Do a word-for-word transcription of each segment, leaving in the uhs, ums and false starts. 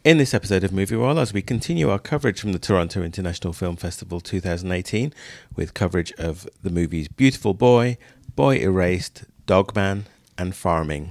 In this episode of Movie Roll, as we continue our coverage from the Toronto International Film Festival twenty eighteen with coverage of the movies Beautiful Boy, Boy Erased, Dogman and Farming.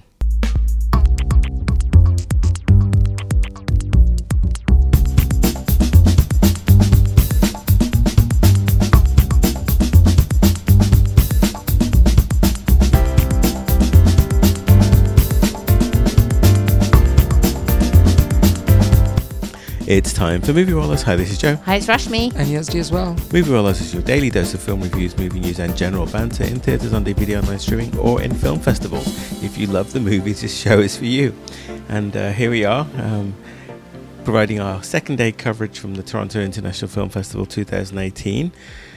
It's time for Movie Rollers. Hi, this is Joe. Hi, it's Rashmi. And Yazdi as well. Movie Rollers is your daily dose of film reviews, movie news and general banter in theatres, on D V D, online streaming or in film festivals. If you love the movies, this show is for you. And uh, here we are, um, providing our second day coverage from the Toronto International Film Festival twenty eighteen.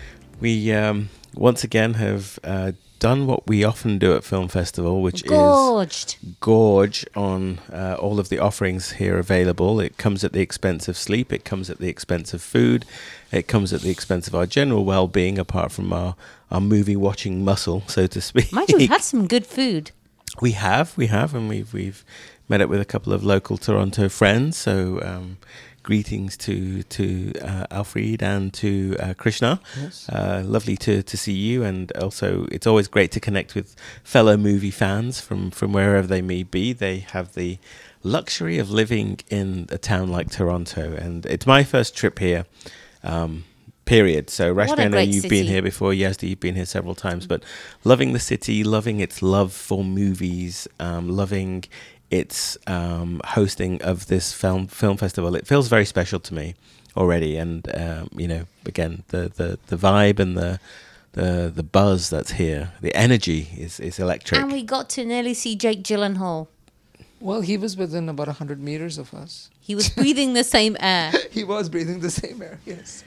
We um, once again have uh, done what we often do at Film Festival, which Gorged. is gorge on uh, all of the offerings here available. It comes at the expense of sleep, it comes at the expense of food, it comes at the expense of our general well-being, apart from our, our movie-watching muscle, so to speak. Mind you, we've had some good food. We have, we have, and we've, we've met up with a couple of local Toronto friends, so... Um, Greetings to to uh, Alfred and to uh, Krishna. Yes. Uh, lovely to, to see you, and also it's always great to connect with fellow movie fans from, from wherever they may be. They have the luxury of living in a town like Toronto, and it's my first trip here, um, period. So Rashmi, I know you've city. been here before. Yazdi, you've been here several times, but loving the city, loving its love for movies, um, loving its um, hosting of this film film festival. It feels very special to me already, and um, you know, again, the, the, the vibe and the the the buzz that's here, the energy is, is electric. And we got to nearly see Jake Gyllenhaal. Well, he was within about one hundred meters of us. He was breathing the same air. He was breathing the same air, yes.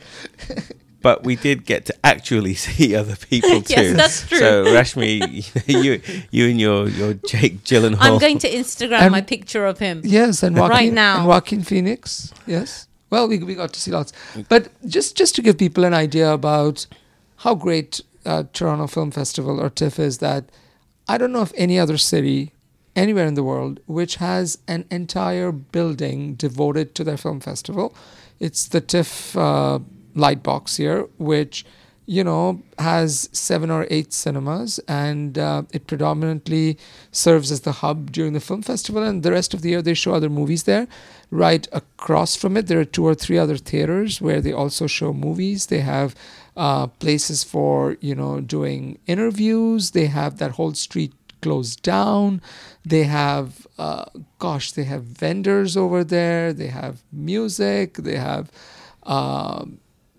But we did get to actually see other people too. Yes, that's true. So Rashmi, you you and your, your Jake Gyllenhaal. I'm going to Instagram And- my picture of him. Yes, and Joaquin, Right now. and Joaquin Phoenix, yes. Well, we we got to see lots. But just, just to give people an idea about how great uh, Toronto Film Festival, or TIFF, is, that I don't know of any other city anywhere in the world which has an entire building devoted to their film festival. It's the TIFF uh, Lightbox here, which, you know, has seven or eight cinemas, and uh, it predominantly serves as the hub during the film festival, and the rest of the year they show other movies there. Right across from it, there are two or three other theaters where they also show movies. They have uh, places for, you know, doing interviews. They have that whole street closed down. They have, uh, gosh, they have vendors over there. They have music. They have... Um,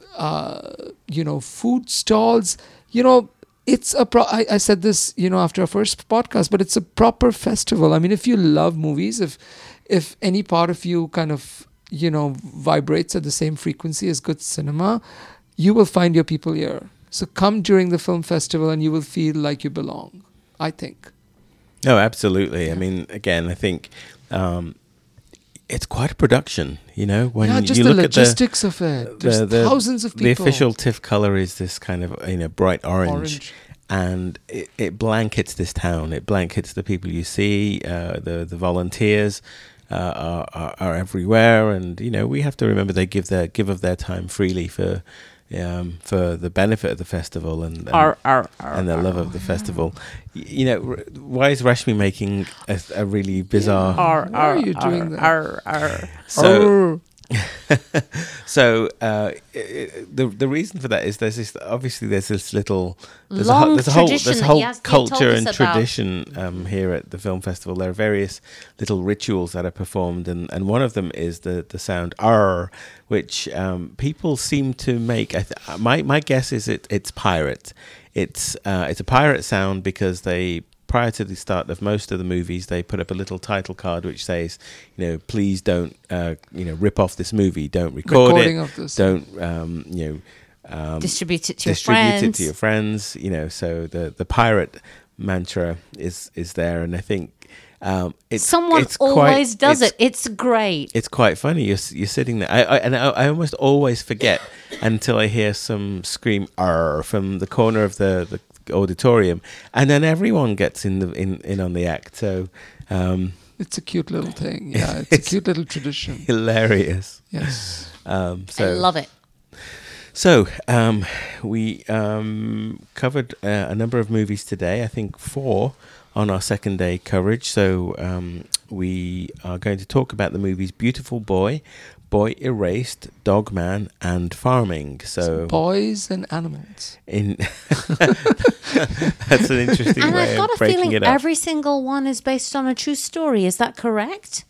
Uh, you know, food stalls. You know, it's a pro- I, I said this, you know, after our first podcast, but it's a proper festival. I mean, if you love movies, if if any part of you kind of, you know, vibrates at the same frequency as good cinema, you will find your people here. So come during the film festival and you will feel like you belong, I think. No, absolutely. I mean, again, I think um, it's quite a production, you know. When yeah, just you the look logistics at the, of it. There's the, the, thousands of people. The official TIFF color is this kind of, you know, bright orange, Orange. and it, it blankets this town. It blankets the people you see. Uh, the the volunteers uh, are, are are everywhere, and you know, we have to remember they give their give of their time freely for. Um, for the benefit of the festival and and, Ar, ar, ar, and the ar. love of the festival. Y- you know, r- why is Rashmi making a, a really bizarre... Ar, Why ar, are you ar, doing that? ar, ar. So, Arr. so uh, i- the the reason for that is there's this obviously there's this little there's Long a, ho- there's a whole tradition there's a that whole Yazdi told culture us and about. tradition um, here at the film festival. There are various little rituals that are performed, and, and one of them is the the sound R, which um, people seem to make. I th- my my guess is it it's pirate. It's uh, it's a pirate sound because they. Prior to the start of most of the movies, they put up a little title card which says, you know, please don't, uh, you know, rip off this movie. Don't record Recording it. of this. Don't, um, you know, um, Distribute it to your distribute friends. it to your friends. You know, so the, the pirate mantra is is there, and I think um, it's Someone it's always quite, does it's, it. It's great. It's quite funny. You're s- you're sitting there, I, I, and I, I almost always forget until I hear some scream "arr" from the corner of the, the auditorium, and then everyone gets in the in, in on the act. So um, It's a cute little thing. Yeah, it's, It's- a cute little tradition. Hilarious. Yes. Um, I so love it. So, um, we um, covered uh, a number of movies today, I think four on our second day coverage. So, um, we are going to talk about the movies Beautiful Boy, Boy Erased, Dog Man, and Farming. So, Boys and animals. in that's an interesting And way I've got of a breaking feeling it up. every single one is based on a true story. Is that correct?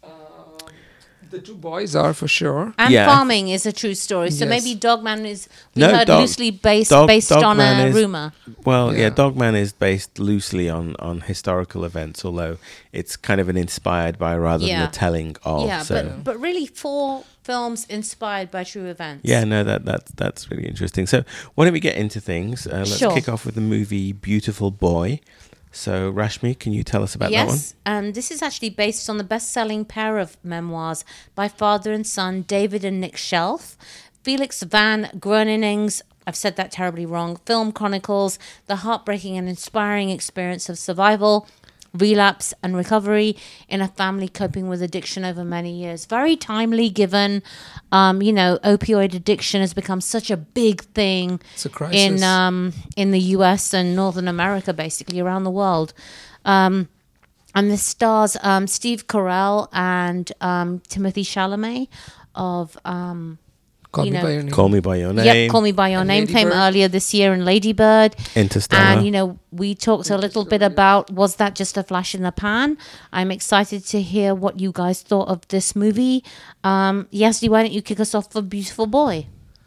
The two boys are for sure. And Yeah. Farming is a true story. So Yes. maybe Dogman is, we No, heard, Dog- loosely based Dog- based on Dogman a is- rumor. Well, yeah. Yeah. Dogman is based loosely on, on historical events, although it's kind of an inspired by rather Yeah. than a telling of. Yeah, so. but but really four films inspired by true events. Yeah, no, that that's that's really interesting. So why don't we get into things? Uh, let's Sure. kick off with the movie Beautiful Boy. So Rashmi, can you tell us about that one? Yes, um, this is actually based on the best-selling pair of memoirs by father and son David and Nick Shelf. Felix van Groening's, I've said that terribly wrong, film chronicles the heartbreaking and inspiring experience of survival, relapse and recovery in a family coping with addiction over many years. Very timely given, um, you know, opioid addiction has become such a big thing It's a crisis. in um, in the U S and Northern America, basically around the world. Um, and this stars um, Steve Carell and um, Timothy Chalamet of um, Call you me know- by your name. Call Me by Your Name. yeah, Call Me by Your And Name Lady came Bird. earlier this year in Lady Bird. Interstellar. And, you know, we talked a little bit about, was that just a flash in the pan? I'm excited to hear what you guys thought of this movie. Um, Yasdi, why don't you kick us off for Beautiful Boy?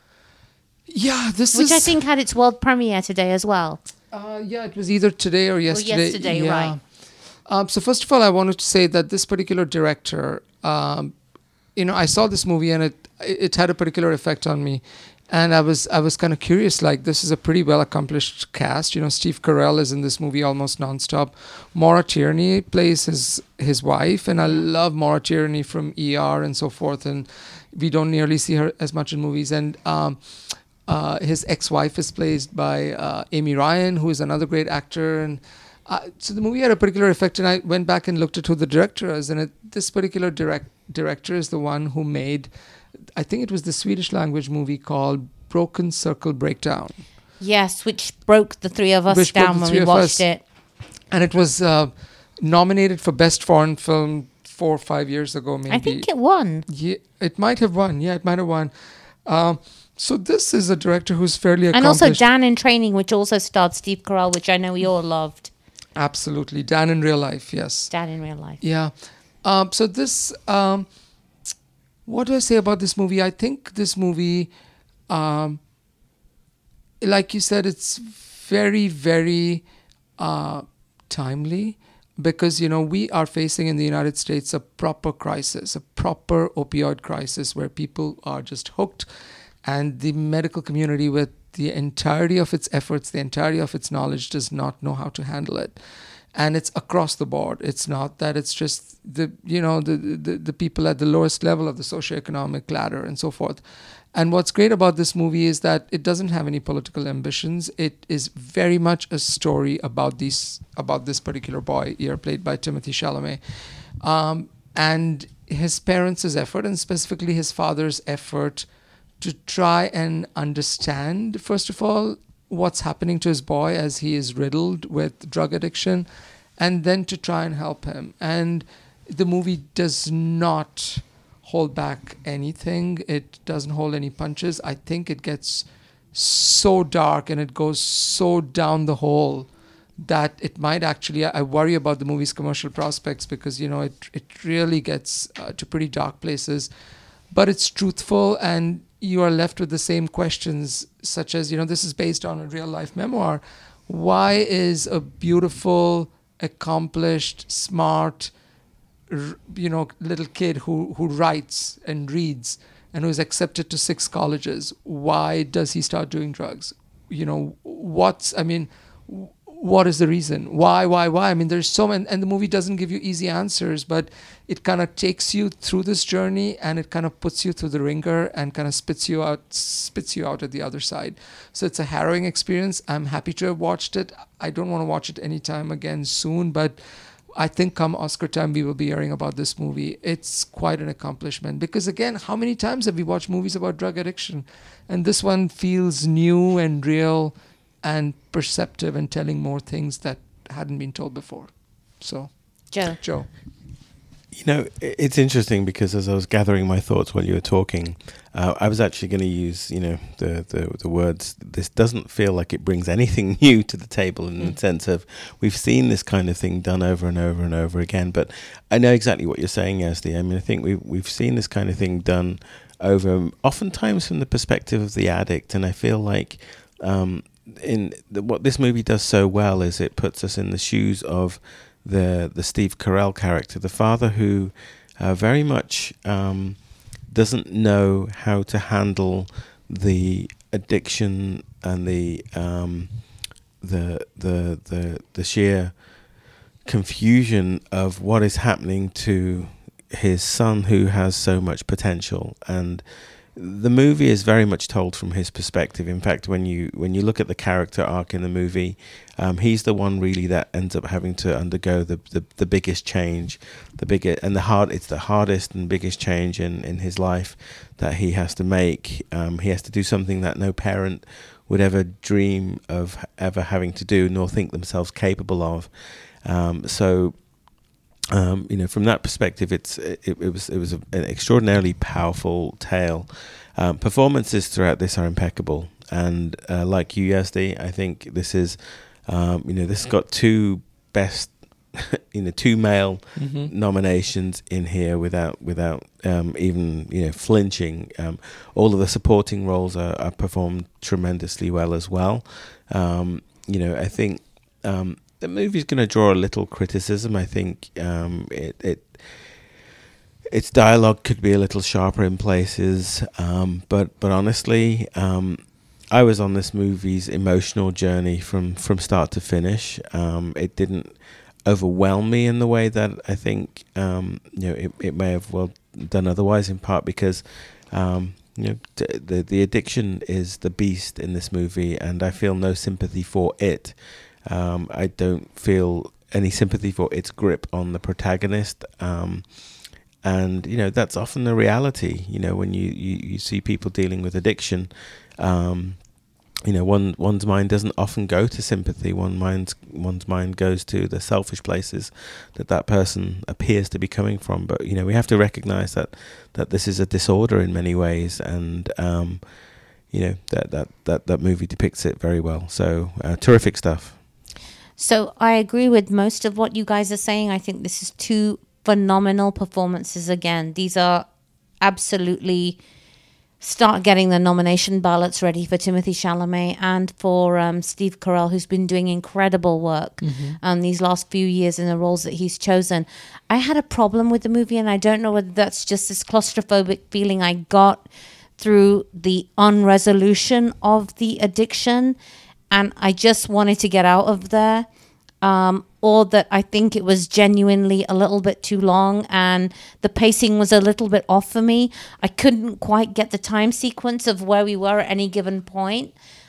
Yeah, this Which is. I think had its world premiere today as well. Uh, yeah, it was either today or yesterday. yesterday, yeah. right. Um, so first of all, I wanted to say that this particular director, um, you know, I saw this movie and it it had a particular effect on me, and I was I was kind of curious. Like, this is a pretty well accomplished cast. You know, Steve Carell is in this movie almost nonstop. Maura Tierney plays his his wife, and I love Maura Tierney from E R and so forth. And we don't nearly see her as much in movies. And um, uh, his ex-wife is played by uh, Amy Ryan, who is another great actor. And uh, so the movie had a particular effect, and I went back and looked at who the director is. And it, this particular direct director is the one who made, I think it was the Swedish language movie called Broken Circle Breakdown. Yes, which broke the three of us Which broke down the when three we of watched us. it. And it was uh, nominated for Best Foreign Film four or five years ago, maybe. I think it won. Yeah, it might have won. Yeah, it might have won. Um, so this is a director who's fairly And accomplished. also Dan in Training, which also starred Steve Carell, which I know we all loved. Absolutely. Dan in real life, yes. Dan in real life. Yeah. Um, so this, um, what do I say about this movie? I think this movie, um, like you said, it's very, very uh, timely because, you know, we are facing in the United States a proper crisis, a proper opioid crisis where people are just hooked, and the medical community, with the entirety of its efforts, the entirety of its knowledge, does not know how to handle it. And it's across the board. It's not that it's just the, you know, the, the, the people at the lowest level of the socioeconomic ladder and so forth. And what's great about this movie is that it doesn't have any political ambitions. It is very much a story about these, about this particular boy here, played by Timothy Chalamet, um, and his parents' effort, and specifically his father's effort, to try and understand, first of all, what's happening to his boy as he is riddled with drug addiction, and then to try and help him. And the movie does not hold back anything. It doesn't hold any punches. I think it gets so dark and it goes so down the hole that it might actually, I worry about the movie's commercial prospects because, you know, it, it really gets uh, to pretty dark places. But it's truthful, and you are left with the same questions, such as, you know, this is based on a real life memoir. Why is a beautiful, accomplished, smart, r- you know, little kid who, who writes and reads and who is accepted to six colleges, why does he start doing drugs? You know, what's, I mean, w- what is the reason? Why, why, why? I mean, there's so many, and the movie doesn't give you easy answers, but it kind of takes you through this journey, and it kind of puts you through the ringer and kind of spits you out, spits you out at the other side. So it's a harrowing experience. I'm happy to have watched it. I don't want to watch it anytime again soon, but I think come Oscar time, we will be hearing about this movie. It's quite an accomplishment because, again, how many times have we watched movies about drug addiction? And this one feels new and real and perceptive and telling more things that hadn't been told before. So, Joe. Joe. You know, it's interesting because as I was gathering my thoughts while you were talking, uh, I was actually going to use, you know, the, the the words, this doesn't feel like it brings anything new to the table in mm. the sense of we've seen this kind of thing done over and over and over again. But I know exactly what you're saying, Yazdi. I mean, I think we've, we've seen this kind of thing done over, oftentimes from the perspective of the addict. And I feel like um, in the, what this movie does so well is it puts us in the shoes of the the Steve Carell character, the father who uh, very much um, doesn't know how to handle the addiction and the um, the the the the sheer confusion of what is happening to his son who has so much potential. And the movie is very much told from his perspective. In fact, when you when you look at the character arc in the movie, um, he's the one really that ends up having to undergo the, the, the biggest change, the bigger and the hard. It's the hardest and biggest change in, in his life that he has to make. Um, he has to do something that no parent would ever dream of ever having to do, nor think themselves capable of. Um, so. Um, you know, from that perspective, it's it, it was it was a, an extraordinarily powerful tale. Um, performances throughout this are impeccable, and uh, like you, Yazdi, I think this is, um, you know, this has got two best, you know, two male mm-hmm. nominations in here without without um, even you know flinching. Um, all of the supporting roles are, are performed tremendously well as well. Um, you know, I think. Um, The movie's going to draw a little criticism. I think um, it, it its dialogue could be a little sharper in places, um, but but honestly, um, I was on this movie's emotional journey from, from start to finish. Um, it didn't overwhelm me in the way that I think um, you know it, it may have well done otherwise. In part because um, you know t- the the addiction is the beast in this movie, and I feel no sympathy for it. Um, I don't feel any sympathy for its grip on the protagonist. Um, and, you know, that's often the reality, you know, when you, you, you see people dealing with addiction, um, you know, one one's mind doesn't often go to sympathy. One mind's, one's mind goes to the selfish places that that person appears to be coming from. But, you know, we have to recognize that, that this is a disorder in many ways. And, um, you know, that, that, that, that movie depicts it very well. So uh, terrific stuff. So I agree with most of what you guys are saying. I think this is two phenomenal performances again. These are absolutely... Start getting the nomination ballots ready for Timothée Chalamet and for um, Steve Carell, who's been doing incredible work mm-hmm. um, these last few years in the roles that he's chosen. I had a problem with the movie, and I don't know whether that's just this claustrophobic feeling I got through the unresolution of the addiction, and I just wanted to get out of there, um, or that I think it was genuinely a little bit too long and the pacing was a little bit off for me. I couldn't quite get the time sequence of where we were at any given point,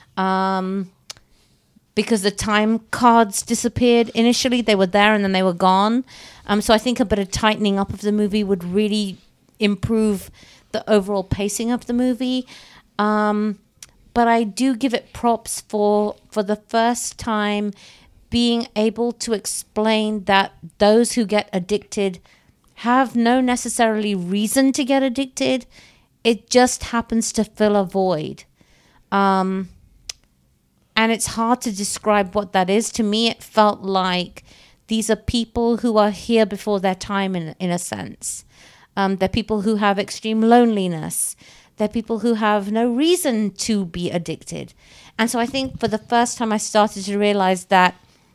um, because the time cards disappeared initially. They were there and then they were gone. Um, so I think a bit of tightening up of the movie would really improve the overall pacing of the movie. Um, but I do give it props for for the first time being able to explain that those who get addicted have no necessarily reason to get addicted. It just happens to fill a void. Um, and it's hard to describe what that is. To me, it felt like these are people who are here before their time, in, in a sense. Um, they're people who have extreme loneliness. They're people who have no reason to be addicted. And so I think for the first time I started to realize that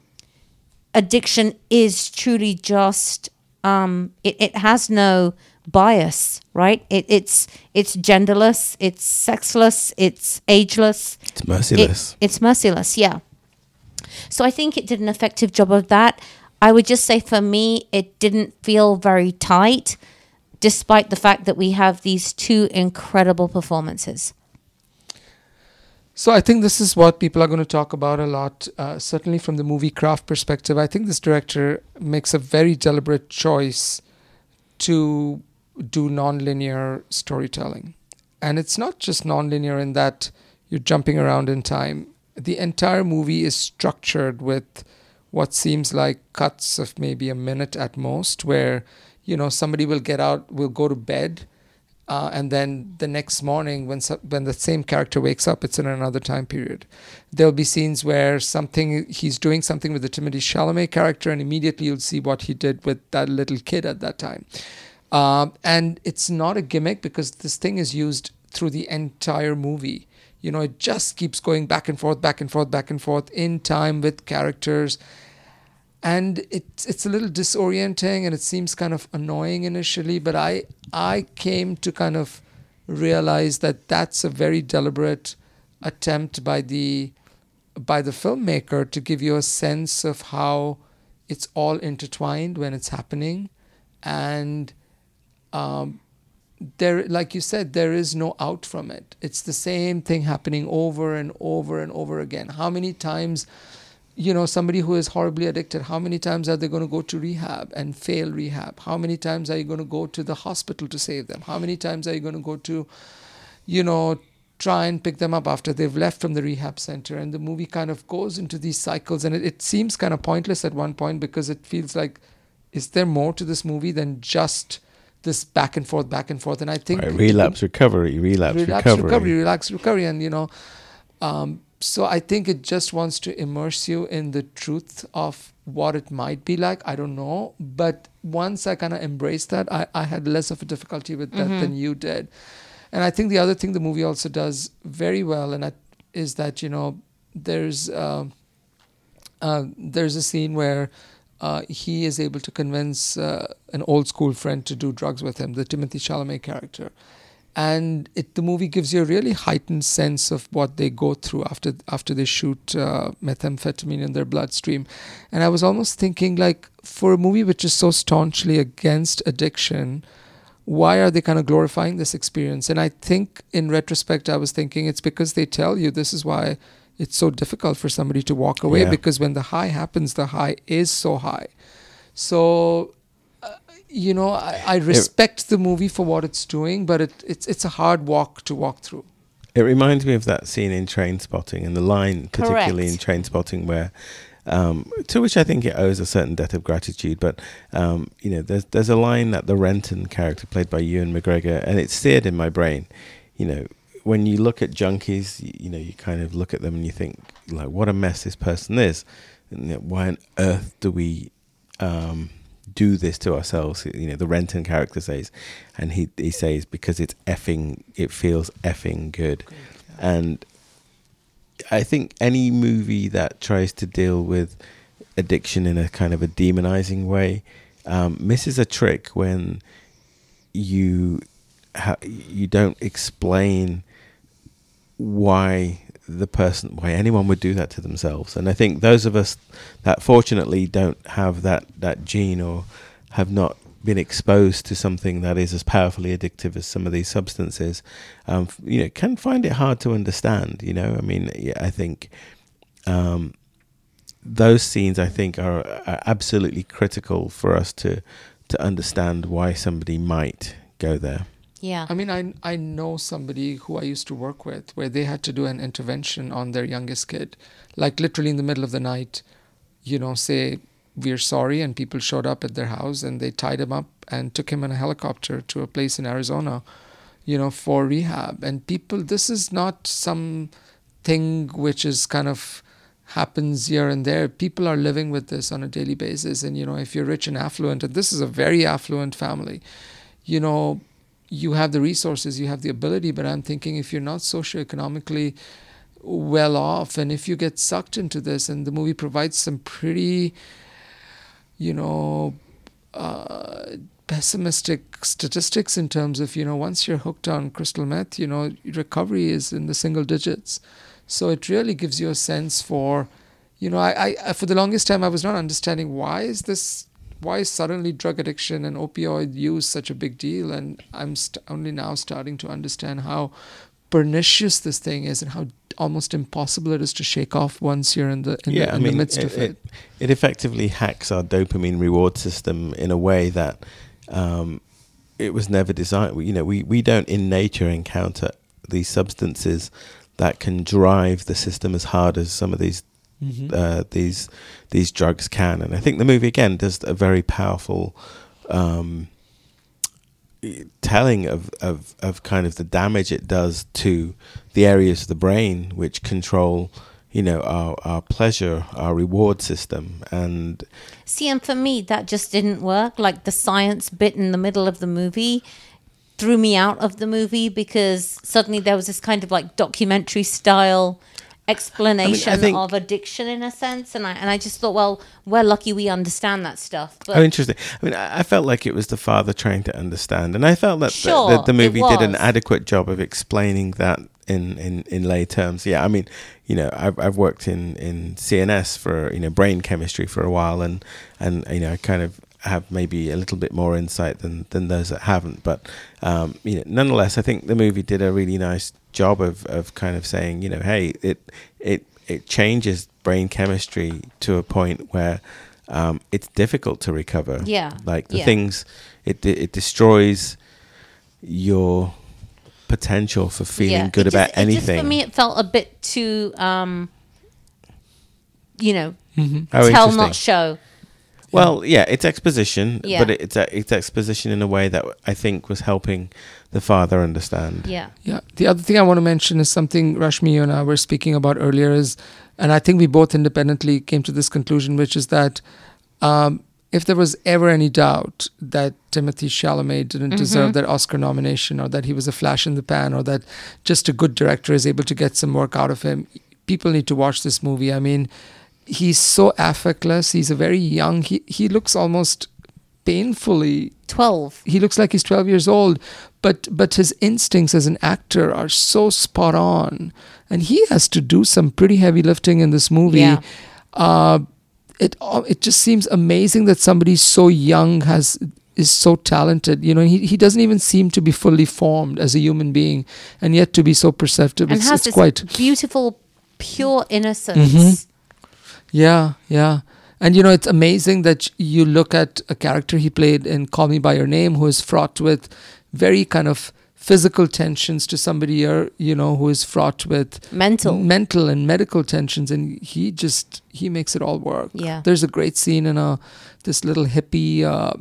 addiction is truly just, um, it, it has no bias, right? It, it's it's genderless, it's sexless, it's ageless. It's merciless. It, it's merciless, yeah. So I think it did an effective job of that. I would just say for me, it didn't feel very tight, despite the fact that we have these two incredible performances. So I think this is what people are going to talk about a lot, uh, certainly from the movie craft perspective. I think this director makes a very deliberate choice to do non-linear storytelling. And it's not just non-linear in that you're jumping around in time. The entire movie is structured with what seems like cuts of maybe a minute at most, where, you know, somebody will get out, will go to bed, uh, and then the next morning when so, when the same character wakes up, it's in another time period. There'll be scenes where something he's doing something with the Timothée Chalamet character, and immediately you'll see what he did with that little kid at that time. Um, and it's not a gimmick because this thing is used through the entire movie. You know, it just keeps going back and forth, back and forth, back and forth in time with characters. And it's it's a little disorienting and it seems kind of annoying initially, but I I came to kind of realize that that's a very deliberate attempt by the by the filmmaker to give you a sense of how it's all intertwined when it's happening. And um, there, like you said, there is no out from it. It's the same thing happening over and over and over again. How many times, you know, somebody who is horribly addicted, how many times are they going to go to rehab and fail rehab? How many times are you going to go to the hospital to save them? How many times are you going to go to, you know, try and pick them up after they've left from the rehab center? And the movie kind of goes into these cycles, and it, it seems kind of pointless at one point because it feels like, is there more to this movie than just this back and forth, back and forth? And I think right, relapse, recovery, relapse, relapse recovery, recovery, relapse, recovery, and you know, um, so I think it just wants to immerse you in the truth of what it might be like. I don't know, but once I kind of embraced that, I, I had less of a difficulty with that mm-hmm. than you did. And I think the other thing the movie also does very well, and that is that, you know, there's uh, uh, there's a scene where Uh, he is able to convince uh, an old school friend to do drugs with him, the Timothée Chalamet character. And it, the movie gives you a really heightened sense of what they go through after after they shoot uh, methamphetamine in their bloodstream. And I was almost thinking, like, for a movie which is so staunchly against addiction, why are they kind of glorifying this experience? And I think in retrospect, I was thinking it's because they tell you this is why it's so difficult for somebody to walk away, yeah. because when the high happens, the high is so high. So, uh, you know, I, I respect it, the movie for what it's doing, but it, it's it's a hard walk to walk through. It reminds me of that scene in Trainspotting, and the line particularly Correct. in Trainspotting where, um, to which I think it owes a certain debt of gratitude. But, um, you know, there's, there's a line that the Renton character played by Ewan McGregor, and it's seared in my brain, you know, when you look at junkies, you, you know, you kind of look at them and you think, like, what a mess this person is. And, you know, why on earth do we um, do this to ourselves? You know, the Renton character says, and he he says, because it's effing, it feels effing good. good yeah. And I think any movie that tries to deal with addiction in a kind of a demonizing way um, misses a trick when you ha- you don't explain why the person, why anyone would do that to themselves. And I think those of us that fortunately don't have that, that gene or have not been exposed to something that is as powerfully addictive as some of these substances, um, you know, can find it hard to understand, you know. I mean, yeah, I think um, those scenes, I think, are, are absolutely critical for us to, to understand why somebody might go there. Yeah. I mean, I I know somebody who I used to work with where they had to do an intervention on their youngest kid, like literally in the middle of the night, you know, say, we're sorry, and people showed up at their house and they tied him up and took him in a helicopter to a place in Arizona, you know, for rehab. And people, this is not some thing which is kind of happens here and there. People are living with this on a daily basis. And, you know, if you're rich and affluent, and this is a very affluent family, you know, you have the resources, you have the ability, but I'm thinking if you're not socioeconomically well off, and if you get sucked into this, and the movie provides some pretty, you know, uh, pessimistic statistics in terms of, you know, once you're hooked on crystal meth, you know, recovery is in the single digits. So it really gives you a sense for, you know, I, I for the longest time I was not understanding why is this Why is suddenly drug addiction and opioid use such a big deal? And I'm st- only now starting to understand how pernicious this thing is and how almost impossible it is to shake off once you're in the in, yeah, the, I in mean, the midst it, of it. it. It effectively hacks our dopamine reward system in a way that um, it was never designed. You know, we, we don't in nature encounter these substances that can drive the system as hard as some of these mm-hmm. uh, these these drugs can. And I think the movie again does a very powerful um, telling of, of of kind of the damage it does to the areas of the brain which control, you know, our, our pleasure, our reward system. And see, and for me, that just didn't work. Like the science bit in the middle of the movie threw me out of the movie because suddenly there was this kind of like documentary style explanation I mean, I think, of addiction in a sense. And I and I just thought, well, we're lucky we understand that stuff. But oh, interesting. I mean, I, I felt like it was the father trying to understand. And I felt that sure, the, the, the movie did an was. adequate job of explaining that in, in, in lay terms. Yeah, I mean, you know, I've I've worked in, in C N S for, you know, brain chemistry for a while, and, and you know, I kind of have maybe a little bit more insight than, than those that haven't. But, um, you know, nonetheless, I think the movie did a really nice job of, of kind of saying, you know, hey, it it it changes brain chemistry to a point where um, it's difficult to recover. Yeah. Like the yeah. things, it it destroys your potential for feeling yeah. good it about just, anything. It just, for me, it felt a bit too, um, you know, mm-hmm. oh, tell not show. Well, yeah, it's exposition, yeah. but it, it's a, it's exposition in a way that I think was helping the father understand. Yeah. Yeah. The other thing I want to mention is something Rashmi, you and I were speaking about earlier is, and I think we both independently came to this conclusion, which is that um, if there was ever any doubt that Timothée Chalamet didn't mm-hmm. deserve that Oscar nomination, or that he was a flash in the pan, or that just a good director is able to get some work out of him, people need to watch this movie. I mean, he's so affectless. He's a very young, he, he looks almost painfully twelve. He looks like he's twelve years old, but but his instincts as an actor are so spot on, and he has to do some pretty heavy lifting in this movie. Yeah. Uh, it it just seems amazing that somebody so young has is so talented. You know, he he doesn't even seem to be fully formed as a human being, and yet to be so perceptive. And it's, has it's this quite beautiful, pure innocence. Mm-hmm. Yeah, yeah. And, you know, it's amazing that you look at a character he played in Call Me By Your Name, who is fraught with very kind of physical tensions, to somebody here, you know, who is fraught with mental mental and medical tensions. And he just, he makes it all work. Yeah. There's a great scene in a this little hippie uh,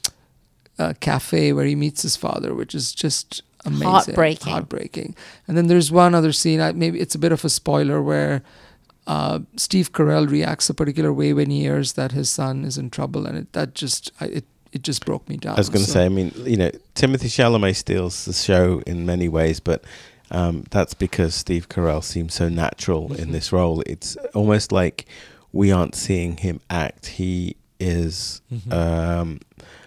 uh, cafe where he meets his father, which is just amazing. Heartbreaking. Heartbreaking. And then there's one other scene, I, maybe it's a bit of a spoiler, where Uh, Steve Carell reacts a particular way when he hears that his son is in trouble, and it, that just I, it it just broke me down. I was going to so. say, I mean, you know, Timothée Chalamet steals the show in many ways, but um, that's because Steve Carell seems so natural mm-hmm. in this role. It's almost like we aren't seeing him act. He is. Mm-hmm. Um,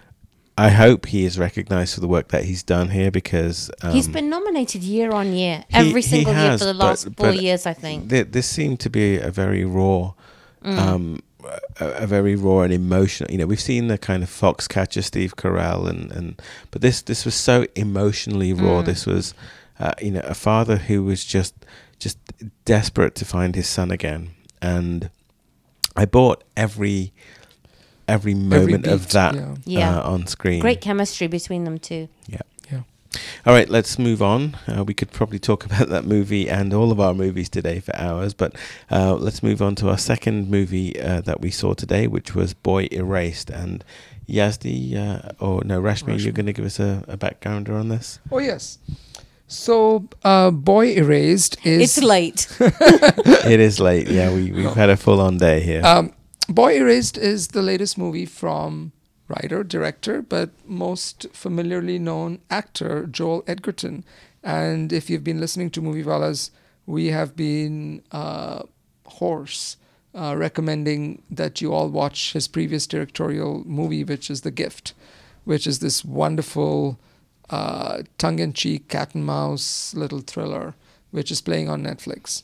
I hope he is recognised for the work that he's done here, because um, he's been nominated year on year, every he, single he year has, for the but, last four but years, I think. Th- this seemed to be a very raw, mm. um, a, a very raw and emotional. You know, we've seen the kind of Foxcatcher Steve Carell, and, and but this this was so emotionally raw. Mm. This was, uh, you know, a father who was just just desperate to find his son again, and I bought every. Every moment Every of that yeah. Yeah. Uh, on screen. Great chemistry between them two. Yeah. Yeah. All right, let's move on. Uh, we could probably talk about that movie and all of our movies today for hours, but uh, let's move on to our second movie uh, that we saw today, which was Boy Erased. And Yazdi, uh, or no, Rashmi, Rashmi. You're going to give us a, a backgrounder on this? Oh, yes. So, uh, Boy Erased is... It's late. It is late, yeah. We, we've had a full-on day here. Um, Boy Erased is the latest movie from writer, director, but most familiarly known actor Joel Edgerton. And if you've been listening to Movie Valas, we have been uh, hoarse uh, recommending that you all watch his previous directorial movie, which is The Gift, which is this wonderful uh, tongue-in-cheek cat and mouse little thriller, which is playing on Netflix.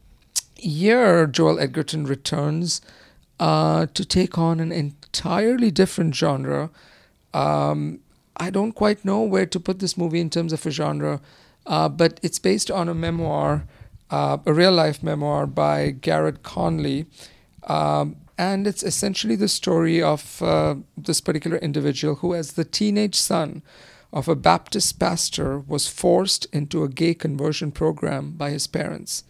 Here, Joel Edgerton returns Uh, to take on an entirely different genre. Um, I don't quite know where to put this movie in terms of a genre. uh, but it's based on a memoir, uh, a real life memoir by Garrett Conley. Um, and it's essentially the story of uh, this particular individual who, as the teenage son of a Baptist pastor, was forced into a gay conversion program by his parents.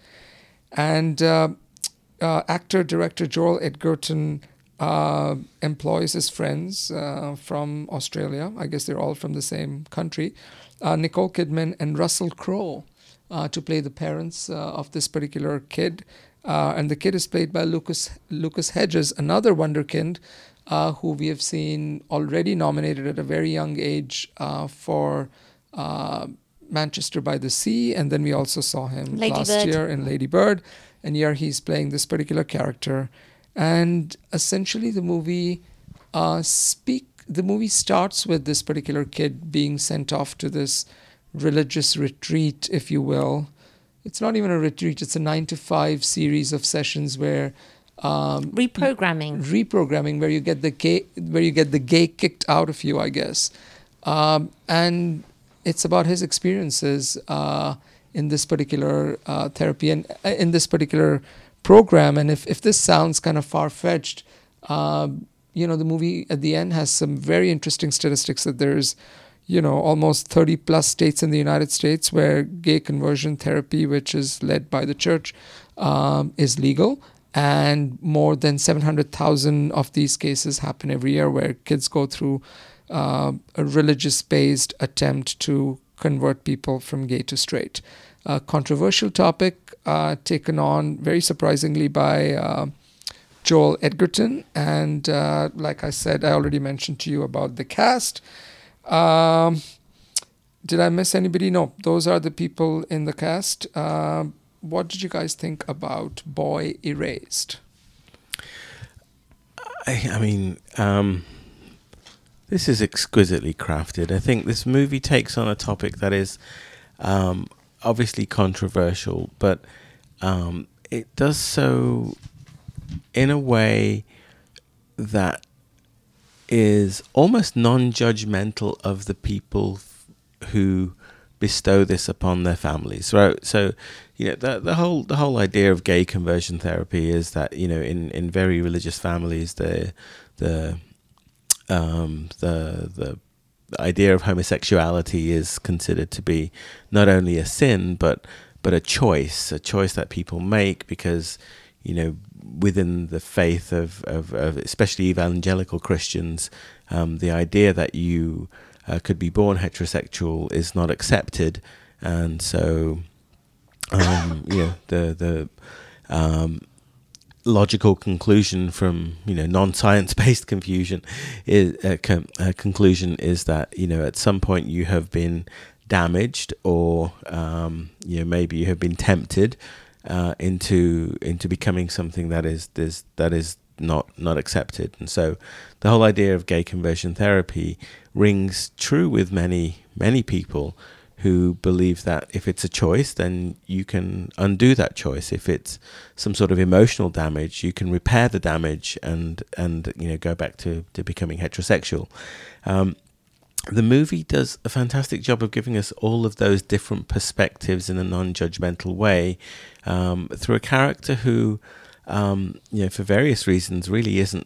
And uh, uh, actor director Joel Edgerton uh, employs his friends uh, from Australia. I guess they're all from the same country. Uh, Nicole Kidman and Russell Crowe uh, to play the parents uh, of this particular kid. Uh, and the kid is played by Lucas Lucas Hedges, another wonderkind, uh, who we have seen already nominated at a very young age uh, for uh, Manchester by the Sea, and then we also saw him Lady last Bird. year in Lady Bird, and here he's playing this particular character. And essentially, the movie uh, speak. The movie starts with this particular kid being sent off to this religious retreat, if you will. It's not even a retreat, it's a nine to five series of sessions where um, Reprogramming. reprogramming where you get the gay, where you get the gay kicked out of you, I guess. Um, and it's about his experiences uh, in this particular uh, therapy and uh, in this particular program. And if, if this sounds kind of far-fetched, uh, you know, the movie at the end has some very interesting statistics that there's, you know, almost thirty plus states in the United States where gay conversion therapy, which is led by the church, um, is legal. And more than seven hundred thousand of these cases happen every year where kids go through uh, a religious-based attempt to convert people from gay to straight. A controversial topic uh, taken on very surprisingly by uh, Joel Edgerton. And uh, like I said, I already mentioned to you about the cast. Um, did I miss anybody? No, those are the people in the cast. Uh, what did you guys think about Boy Erased? I, I mean, um, this is exquisitely crafted. I think this movie takes on a topic that is um, obviously controversial, but um, it does so in a way that is almost non-judgmental of the people f- who bestow this upon their families, right? So, you know, the the whole the whole idea of gay conversion therapy is that, you know, in, in very religious families, the the um the the idea of homosexuality is considered to be not only a sin but but a choice, a choice that people make because, you know, within the faith of, of, of especially evangelical Christians, um, the idea that you uh, could be born heterosexual is not accepted, and so um, you know the the um, logical conclusion from you know non-science based confusion is uh, com- uh, conclusion is that you know at some point you have been damaged or um, you know maybe you have been tempted Uh, into into becoming something that is this that is not not accepted. And so the whole idea of gay conversion therapy rings true with many many people who believe that if it's a choice, then you can undo that choice. If it's some sort of emotional damage, you can repair the damage and and you know go back to to becoming heterosexual. Um, The movie does a fantastic job of giving us all of those different perspectives in a non-judgmental way um, through a character who, um, you know, for various reasons, really isn't,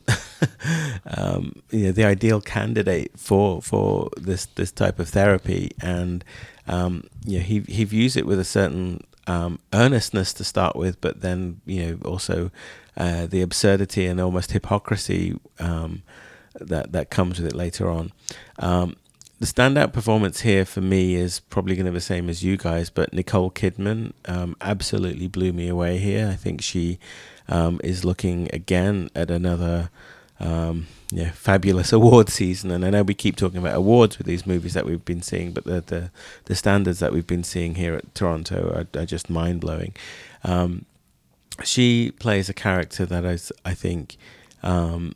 um, you know, the ideal candidate for for this this type of therapy. And um, you know, he he views it with a certain um, earnestness to start with, but then you know also uh, the absurdity and almost hypocrisy um, that that comes with it later on. Um, The standout performance here for me is probably going to be the same as you guys, but Nicole Kidman um, absolutely blew me away here. I think she um, is looking again at another um, yeah, fabulous award season. And I know we keep talking about awards with these movies that we've been seeing, but the the, the standards that we've been seeing here at Toronto are, are just mind-blowing. Um, she plays a character that is, I think... Um,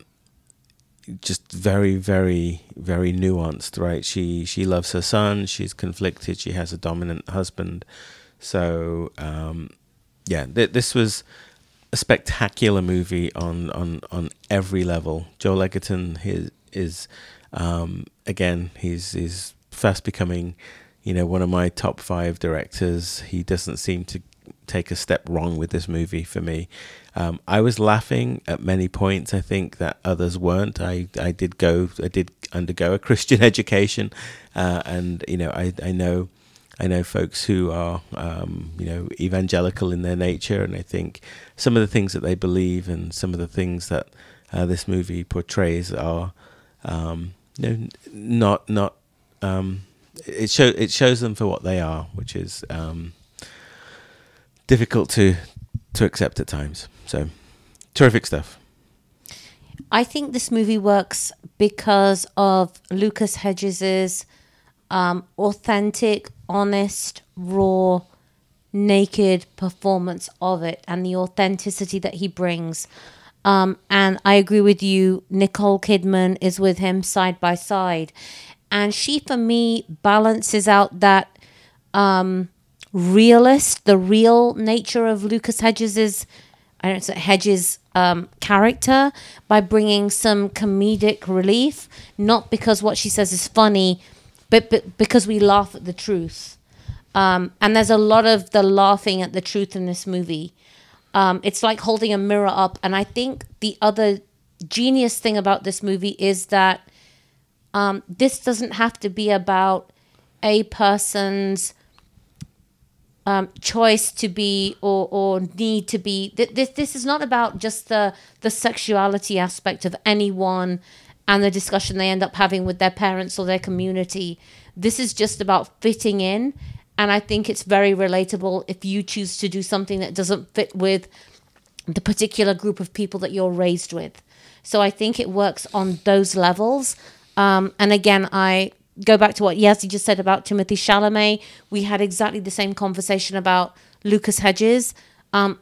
just very, very, very nuanced, right? She she loves her son. She's conflicted. She has a dominant husband. So, um, yeah, th- this was a spectacular movie on on, on every level. Joel Edgerton his, is, um, again, he's, he's fast becoming, you know, one of my top five directors. He doesn't seem to take a step wrong with this movie for me. Um, I was laughing at many points. I think that others weren't. I, I did go, I did undergo a Christian education, uh, and you know, I, I know, I know folks who are, um, you know, evangelical in their nature, and I think some of the things that they believe and some of the things that uh, this movie portrays are, um, you know, not not. Um, it show it shows them for what they are, which is um, difficult to to accept at times. So, terrific stuff. I think this movie works because of Lucas Hedges's um, authentic, honest, raw, naked performance of it, and the authenticity that he brings. Um, and I agree with you. Nicole Kidman is with him side by side, and she, for me, balances out that um, realist, the real nature of Lucas Hedges's, I don't know, Hedges' um, character by bringing some comedic relief, not because what she says is funny, but, but because we laugh at the truth. Um, and there's a lot of the laughing at the truth in this movie. Um, it's like holding a mirror up. And I think the other genius thing about this movie is that um, this doesn't have to be about a person's Um, choice to be or, or need to be. Th- this this is not about just the the sexuality aspect of anyone and the discussion they end up having with their parents or their community. This is just about fitting in, and I think it's very relatable if you choose to do something that doesn't fit with the particular group of people that you're raised with. So I think it works on those levels. Um, and again, I go back to what Yazzie just said about Timothée Chalamet. We had exactly the same conversation about Lucas Hedges. Um,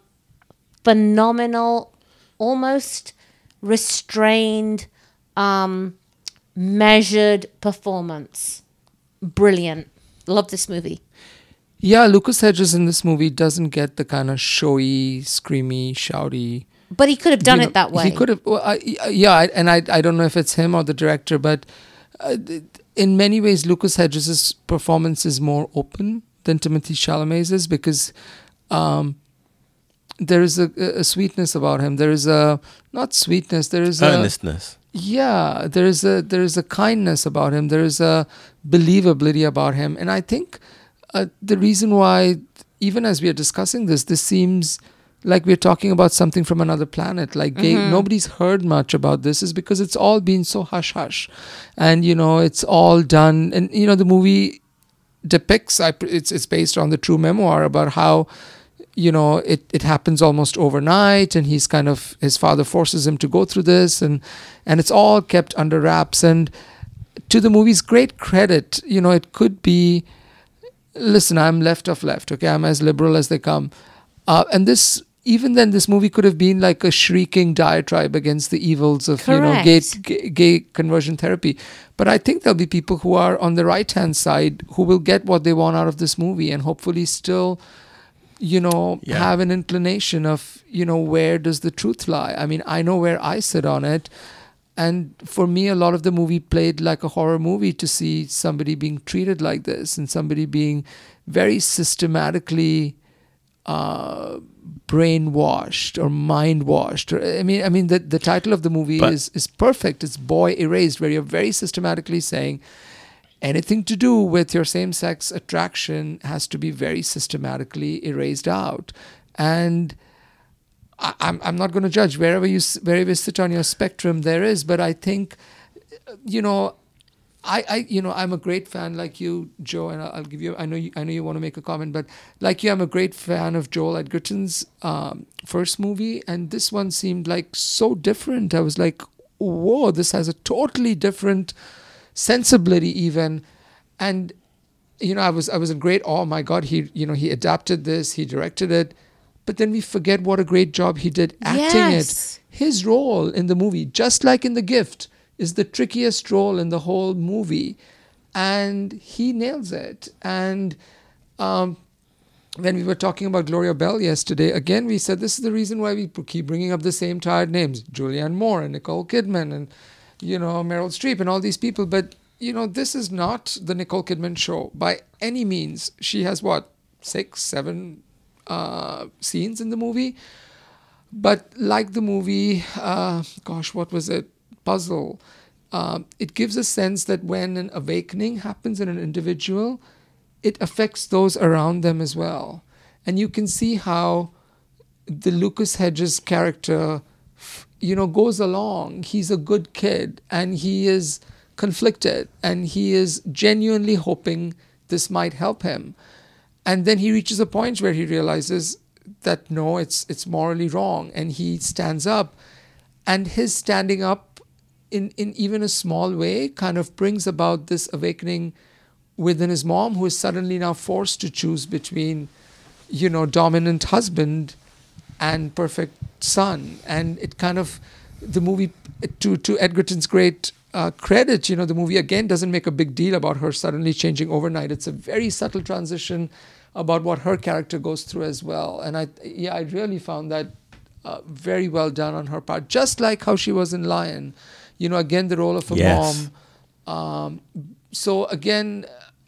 phenomenal, almost restrained, um, measured performance. Brilliant. Love this movie. Yeah, Lucas Hedges in this movie doesn't get the kind of showy, screamy, shouty. But he could have done you know, it that way. He could have. Well, I, yeah, I, and I I don't know if it's him or the director, but uh, in many ways, Lucas Hedges' performance is more open than Timothée Chalamet's is, because um, there is a, a sweetness about him. There is a not sweetness. There is earnestness. A, yeah, there is a there is a kindness about him. There is a believability about him, and I think uh, the reason why, even as we are discussing this, this seems like we're talking about something from another planet. Like gay, Mm-hmm. nobody's heard much about this, is because it's all been so hush hush, and you know it's all done. And you know the movie depicts. I, it's it's based on the true memoir about how you know it it happens almost overnight, and he's kind of his father forces him to go through this, and and it's all kept under wraps. And to the movie's great credit, you know it could be. Listen, I'm left of left. Okay, I'm as liberal as they come, uh, and this. Even then, this movie could have been like a shrieking diatribe against the evils of, you know, gay, gay, gay conversion therapy. But I think there'll be people who are on the right-hand side who will get what they want out of this movie and hopefully still, you know, Yeah. have an inclination of, you know, where does the truth lie? I mean, I know where I sit on it. And for me, a lot of the movie played like a horror movie to see somebody being treated like this and somebody being very systematically uh, brainwashed or mind washed. Or, I mean, I mean, the, the title of the movie But- is is perfect. It's Boy Erased, where you're very systematically saying anything to do with your same-sex attraction has to be very systematically erased out. And I, I'm I'm not going to judge wherever you s- wherever you sit on your spectrum there is, but I think, you know, I, I you know I'm a great fan like you, Joe, and I'll, I'll give you I know you I know you want to make a comment, but like you, I'm a great fan of Joel Edgerton's um, first movie, and this one seemed like so different. I was like, whoa, this has a totally different sensibility even, and you know I was I was in great awe. Oh my God, he you know he adapted this, he directed it. But then we forget what a great job he did acting Yes. it. His role in the movie, just like in The Gift, is the trickiest role in the whole movie. And he nails it. And um, when we were talking about Gloria Bell yesterday, again, we said this is the reason why we keep bringing up the same tired names. Julianne Moore and Nicole Kidman and, you know, Meryl Streep and all these people. But, you know, this is not the Nicole Kidman show by any means. She has what, six, seven uh, scenes in the movie. But like the movie, uh, gosh, what was it? Puzzle. Um, it gives a sense that when an awakening happens in an individual, it affects those around them as well. And you can see how the Lucas Hedges character, you know, goes along. He's a good kid and he is conflicted and he is genuinely hoping this might help him. And then he reaches a point where he realizes that no, it's it's morally wrong, and he stands up. And his standing up in, in even a small way kind of brings about this awakening within his mom, who is suddenly now forced to choose between, you know, dominant husband and perfect son. And it kind of, the movie, to, to Edgerton's great uh, credit, you know, the movie again doesn't make a big deal about her suddenly changing overnight. It's a very subtle transition about what her character goes through as well. And I, yeah, I really found that uh, very well done on her part. Just like how she was in Lion, you know, again, the role of a Yes. mom. Um, so again,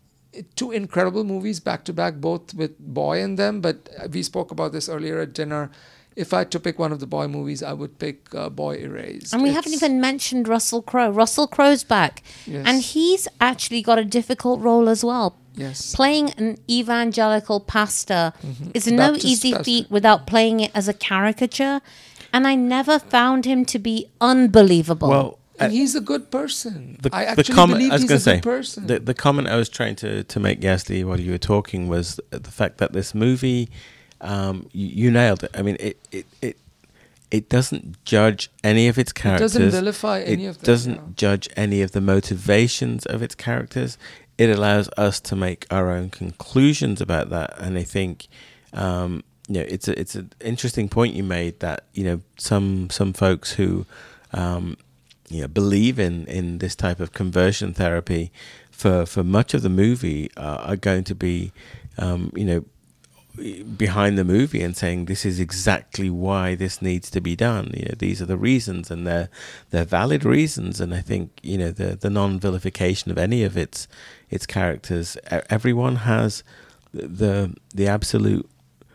two incredible movies back to back, both with Boy in them. But we spoke about this earlier at dinner. If I had to pick one of the Boy movies, I would pick uh, Boy Erased. And we It's- haven't even mentioned Russell Crowe. Russell Crowe's back. Yes. And he's actually got a difficult role as well. Yes. Playing an evangelical pastor is no Baptist easy pastor. feat without playing it as a caricature. And I never found him to be unbelievable. Well, And he's a good person. the, I the actually comment believe I was he's going a to say, good person. the, the comment I was trying to, to make yesterday while you were talking was the fact that this movie, um, you, you nailed it. I mean, it, it, it, it doesn't judge any of its characters. doesn't vilify any it of them, doesn't yeah. judge any of the motivations of its characters. It allows us to make our own conclusions about that. And I think, um, you know, it's a, it's an interesting point you made that, you know, some some folks who, um, you know, believe in, in this type of conversion therapy for, for much of the movie uh, are going to be, um, you know, behind the movie and saying this is exactly why this needs to be done. You know, these are the reasons, and they're they're valid reasons. And I think, you know, the the non-vilification of any of its its characters. e- Everyone has the the absolute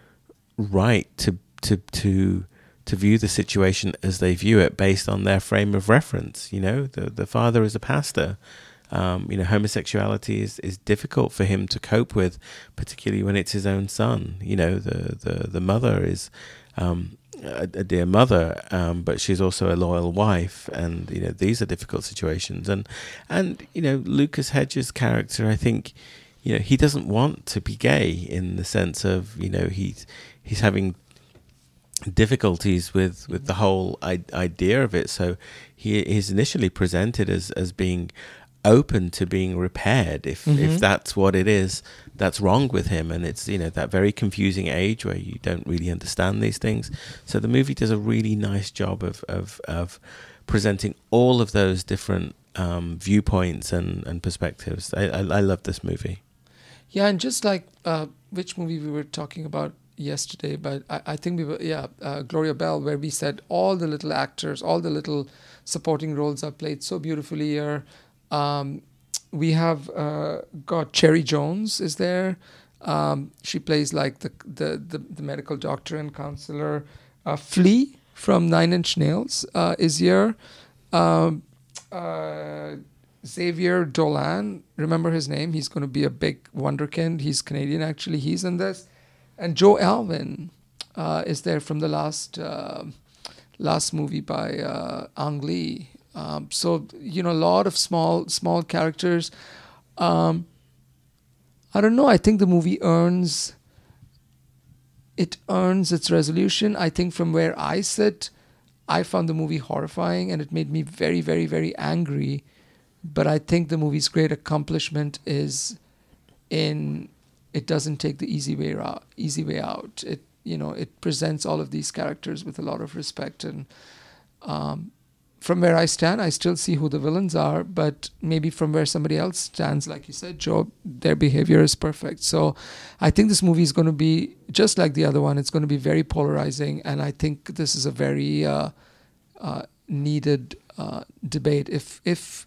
right to to to to view the situation as they view it based on their frame of reference. You know, the the father is a pastor. Um, you know, homosexuality is, is difficult for him to cope with, particularly when it's his own son. You know, the the, the mother is um, a, a dear mother, um, but she's also a loyal wife, and you know, these are difficult situations. And and you know, Lucas Hedges' character, I think, you know, he doesn't want to be gay in the sense of, you know, he's he's having difficulties with, with the whole I- idea of it. So he is initially presented as, as being open to being repaired if Mhm. if that's what it is that's wrong with him. And it's, you know, that very confusing age where you don't really understand these things. So the movie does a really nice job of of, of presenting all of those different um, viewpoints and, and perspectives. I, I, I love this movie. Yeah, and just like uh, which movie we were talking about yesterday, but I, I think we were, yeah, uh, Gloria Bell, where we said all the little actors, all the little supporting roles are played so beautifully here. Um, we have uh, got Cherry Jones is there. Um, she plays like the, the, the, the medical doctor and counselor. Uh, Flea from Nine Inch Nails uh, is here. Um, uh, Xavier Dolan, remember his name? He's going to be a big wonderkind. He's Canadian, actually. He's in this. And Joe Alwyn uh, is there from the last uh, last movie by uh, Ang Lee. Um, so, you know, a lot of small small characters. Um, I don't know. I think the movie earns it earns its resolution. I think from where I sit, I found the movie horrifying, and it made me very, very, very angry. But I think the movie's great accomplishment is in it doesn't take the easy way out. Easy way out. It you know it presents all of these characters with a lot of respect, and um, from where I stand, I still see who the villains are. But maybe from where somebody else stands, like you said, Joe, their behavior is perfect. So I think this movie is going to be just like the other one. It's going to be very polarizing, and I think this is a very uh, uh, needed uh, debate. If if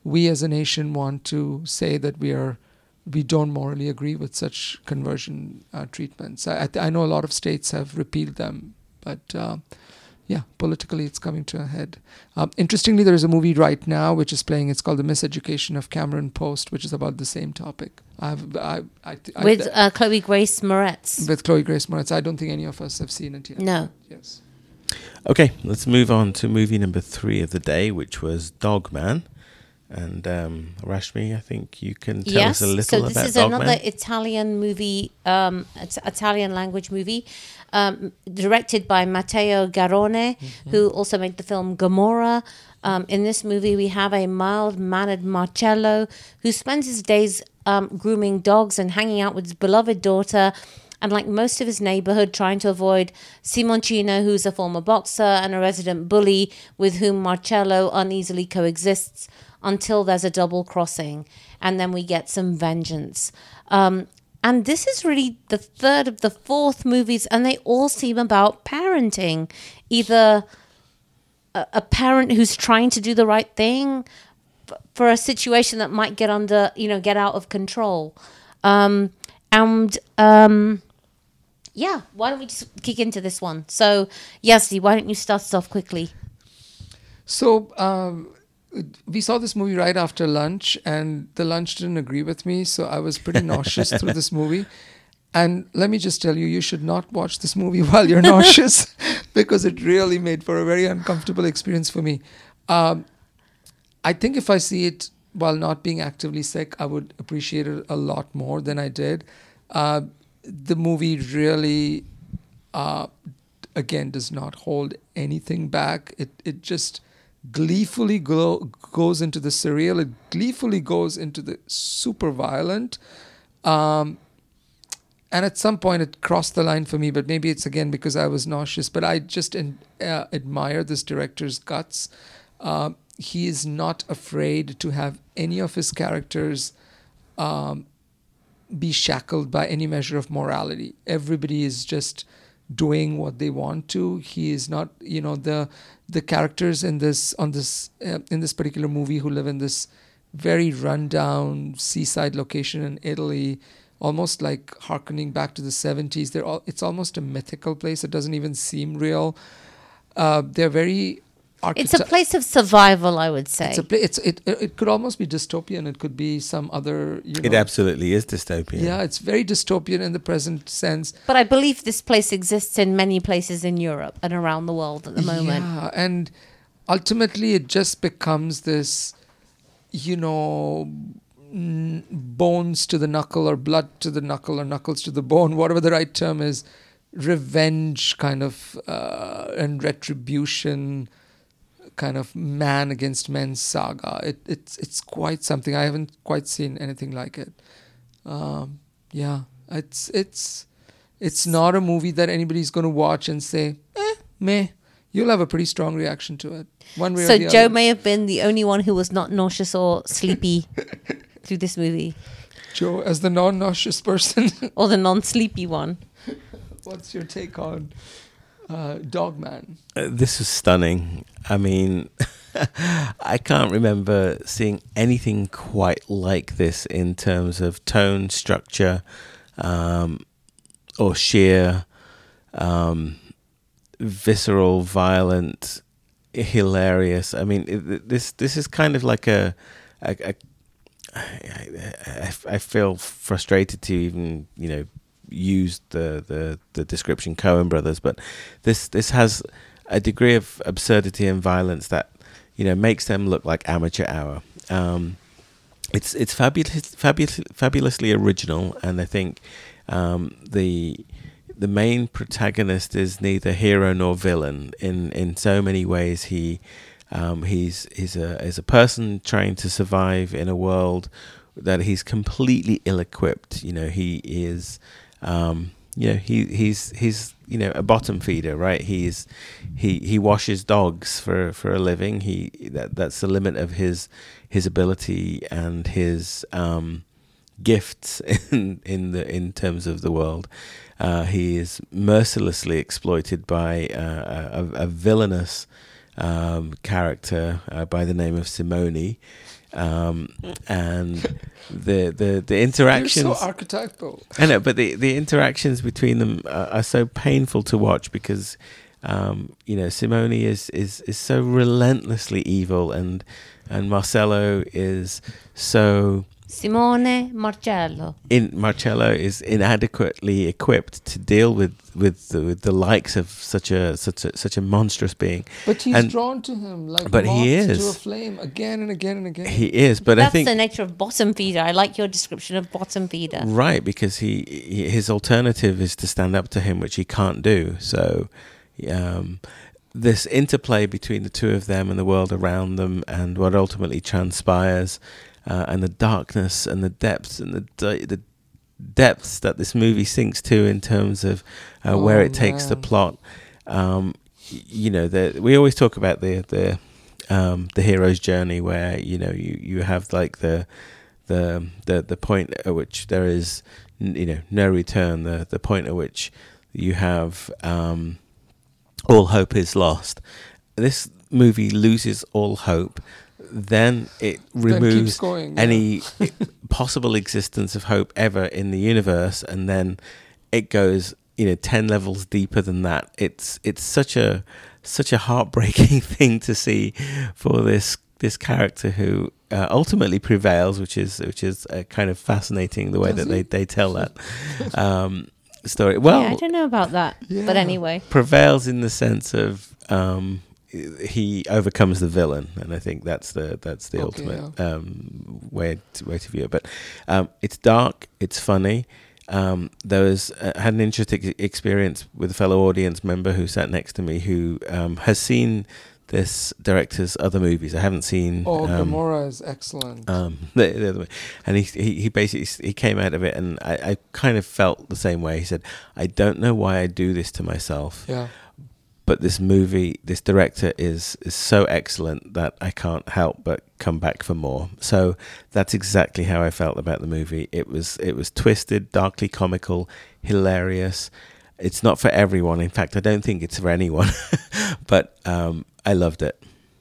we as a nation want to say that we are we don't morally agree with such conversion uh, treatments. I, I, I know a lot of states have repealed them, but uh, yeah, politically it's coming to a head. Um, interestingly, there is a movie right now which is playing. It's called The Miseducation of Cameron Post, which is about the same topic. I've, I, I, I, With uh, Chloe Grace Moretz. With Chloe Grace Moretz. I don't think any of us have seen it yet. No. Yes. Okay, let's move on to movie number three of the day, which was Dogman. And um, Rashmi, I think you can tell yes, us a little so about this is Dogman. another Italian movie, um, it's Italian language movie, um, directed by Matteo Garrone, mm-hmm. who also made the film Gomorrah. Um, in this movie, we have a mild-mannered Marcello who spends his days um, grooming dogs and hanging out with his beloved daughter, and like most of his neighborhood, trying to avoid Simoncino, who's a former boxer and a resident bully with whom Marcello uneasily coexists, until there's a double crossing, and then we get some vengeance. Um, and this is really the third of the fourth movies, and they all seem about parenting. Either a, a parent who's trying to do the right thing f- for a situation that might get under, you know, get out of control. Um, and um, yeah, why don't we just kick into this one? So, Yazdi, why don't you start us off quickly? So, um, we saw this movie right after lunch, and the lunch didn't agree with me, so I was pretty nauseous through this movie. And let me just tell you, you should not watch this movie while you're nauseous, because it really made for a very uncomfortable experience for me. Um, I think if I see it while not being actively sick, I would appreciate it a lot more than I did. Uh, the movie really, uh, again, does not hold anything back. It it just gleefully go, goes into the surreal. It gleefully goes into the super violent. Um, and at some point it crossed the line for me, but maybe it's again because I was nauseous. But I just in, uh, admire this director's guts. Uh, he is not afraid to have any of his characters um, be shackled by any measure of morality. Everybody is just doing what they want to. He is not, you know, the the characters in this on this uh, in this particular movie who live in this very rundown seaside location in Italy, almost like harkening back to the seventies. They're all, it's almost a mythical place. It doesn't even seem real. Uh, they're very archety- It's a place of survival, I would say. It's a pla- it's it it could almost be dystopian. It could be some other, you know. It absolutely is dystopian. Yeah, it's very dystopian in the present sense. But I believe this place exists in many places in Europe and around the world at the moment. Yeah, and ultimately it just becomes this, you know, n- bones to the knuckle or blood to the knuckle or knuckles to the bone, whatever the right term is, revenge kind of uh, and retribution kind of man against men saga. It, it's it's quite something. I haven't quite seen anything like it. Um, yeah, it's it's it's not a movie that anybody's going to watch and say, eh, meh. You'll have a pretty strong reaction to it, one way so or the Joe other. may have been the only one who was not nauseous or sleepy through this movie. Joe, as the non-nauseous person, Or the non-sleepy one. what's your take on uh, Dogman? Uh, this was stunning. I mean, I can't remember seeing anything quite like this in terms of tone, structure, um, or sheer um, visceral, violent, hilarious. I mean, it, this this is kind of like a, a, a I, I feel frustrated to even, you know, use the, the, the description Coen Brothers, but this this has a degree of absurdity and violence that, you know, makes them look like amateur hour. Um, it's it's fabulous, fabulous, fabulously original, and I think um, the the main protagonist is neither hero nor villain. In in so many ways, he um, he's he's a is a person trying to survive in a world that he's completely ill-equipped. You know, he is. Um, you know, he he's he's you know a bottom feeder, right? He's he he washes dogs for, for a living. He that that's the limit of his his ability and his um, gifts in in the in terms of the world. Uh, he is mercilessly exploited by uh, a, a villainous um, character uh, by the name of Simone. um, and the the the You're interactions. so archetypal. I know, but the the interactions between them are, are so painful to watch because, um, you know, Simone is, is is so relentlessly evil, and and Marcello is so. Simone Marcello. In Marcello is inadequately equipped to deal with with the, with the likes of such a such a such a monstrous being. But he's And- drawn to him like but moths he to is. a flame again and again and again. He is, but That's I think the nature of bottom feeder. I like your description of bottom feeder. right, because he, he his alternative is to stand up to him, which he can't do. So, um, this interplay between the two of them and the world around them, and what ultimately transpires, uh, and the darkness and the depths and the di- the depths that this movie sinks to in terms of uh, where Oh, it takes the man. plot. Um, y- you know, the, we always talk about the the um, the hero's journey, where you know you, you have like the the the the point at which there is n- you know no return, the the point at which you have um, all hope is lost. This movie loses all hope, then it Then removes keeps going, yeah. any possible existence of hope ever in the universe, and then it goes you know ten levels deeper than that. It's it's such a such a heartbreaking thing to see for this this character who uh, ultimately prevails, which is which is uh, kind of fascinating the way Does that they, he? they tell that um, story. Well, yeah, I don't know about that. Yeah. But anyway. prevails in the sense of um, he overcomes the villain, and I think that's the that's the Okay, ultimate um, way to, way to view it. But um, it's dark, it's funny. Um, there was uh, had an interesting e- experience with a fellow audience member who sat next to me, who um, has seen this director's other movies. I haven't seen. Oh, um, Gomorrah is excellent. um, the, the other way. And he, he he basically he came out of it, and I, I kind of felt the same way. He said, "I don't know why I do this to myself, yeah. but this movie, this director is is so excellent that I can't help but come back for more." So that's exactly how I felt about the movie. It was it was twisted, darkly comical, hilarious. It's not for everyone. In fact, I don't think it's for anyone. But um, I loved it.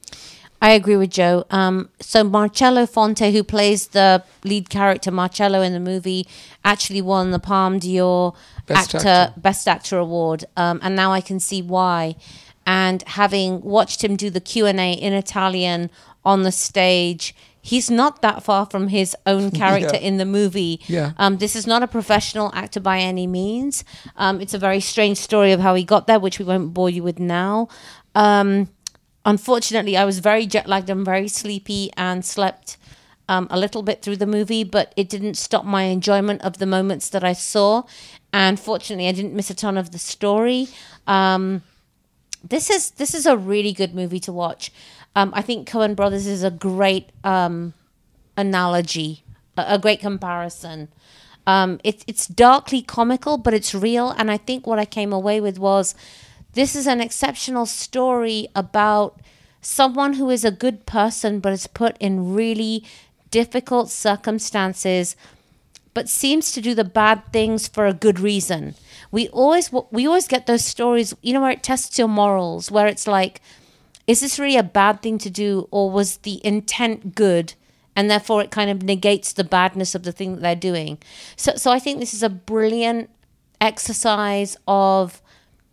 I agree with Joe. Um, so Marcello Fonte, who plays the lead character Marcello in the movie, actually won the Palme d'Or Best actor, actor. Best Actor award, um, and now I can see why. And having watched him do the Q and A in Italian on the stage, he's not that far from his own character Yeah. in the movie. Yeah. Um, this is not a professional actor by any means. Um, it's a very strange story of how he got there, which we won't bore you with now. Um, Unfortunately, I was very jet lagged and very sleepy and slept um, a little bit through the movie, but it didn't stop my enjoyment of the moments that I saw. And fortunately, I didn't miss a ton of the story. Um, this is this is a really good movie to watch. Um, I think Coen Brothers is a great um, analogy, a, a great comparison. Um, it's it's darkly comical, but it's real. And I think what I came away with was, this is an exceptional story about someone who is a good person, but is put in really difficult circumstances, but seems to do the bad things for a good reason. We always we always get those stories, you know, where it tests your morals, where it's like, is this really a bad thing to do, or was the intent good, and therefore it kind of negates the badness of the thing that they're doing? So, so I think this is a brilliant exercise of.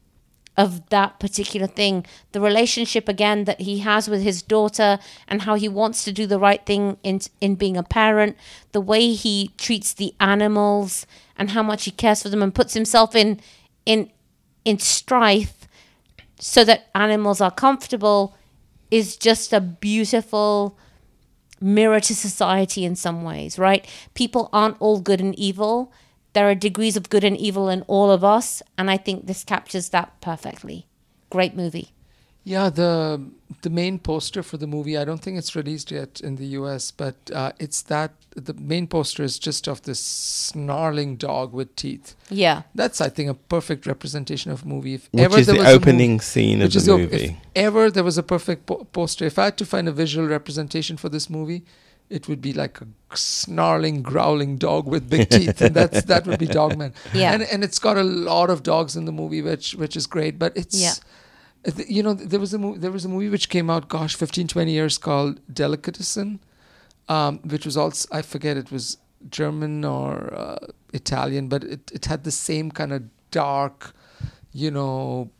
of that particular thing, the relationship again that he has with his daughter, and how he wants to do the right thing in in being a parent, the way he treats the animals and how much he cares for them and puts himself in in in strife so that animals are comfortable, is just a beautiful mirror to society in some ways, right? People aren't all good and evil. There are degrees of good and evil in all of us, and I think this captures that perfectly. Great movie. Yeah, the the main poster for the movie, I don't think it's released yet in the U S, but uh, it's that the main poster is just of this snarling dog with teeth. Yeah. That's, I think, a perfect representation of a movie. If Which ever is there the was a opening movie- scene of which is the the- movie. If ever there was a perfect po- poster, if I had to find a visual representation for this movie, it would be like a snarling, growling dog with big teeth, and that's that would be Dogman. Yeah. And and it's got a lot of dogs in the movie, which which is great. But it's, Yeah. uh, th- you know, there was a mo- there was a movie which came out, gosh, fifteen, twenty years called Delicatessen, um, which was also, I forget, it was German or uh, Italian, but it, it had the same kind of dark, you know,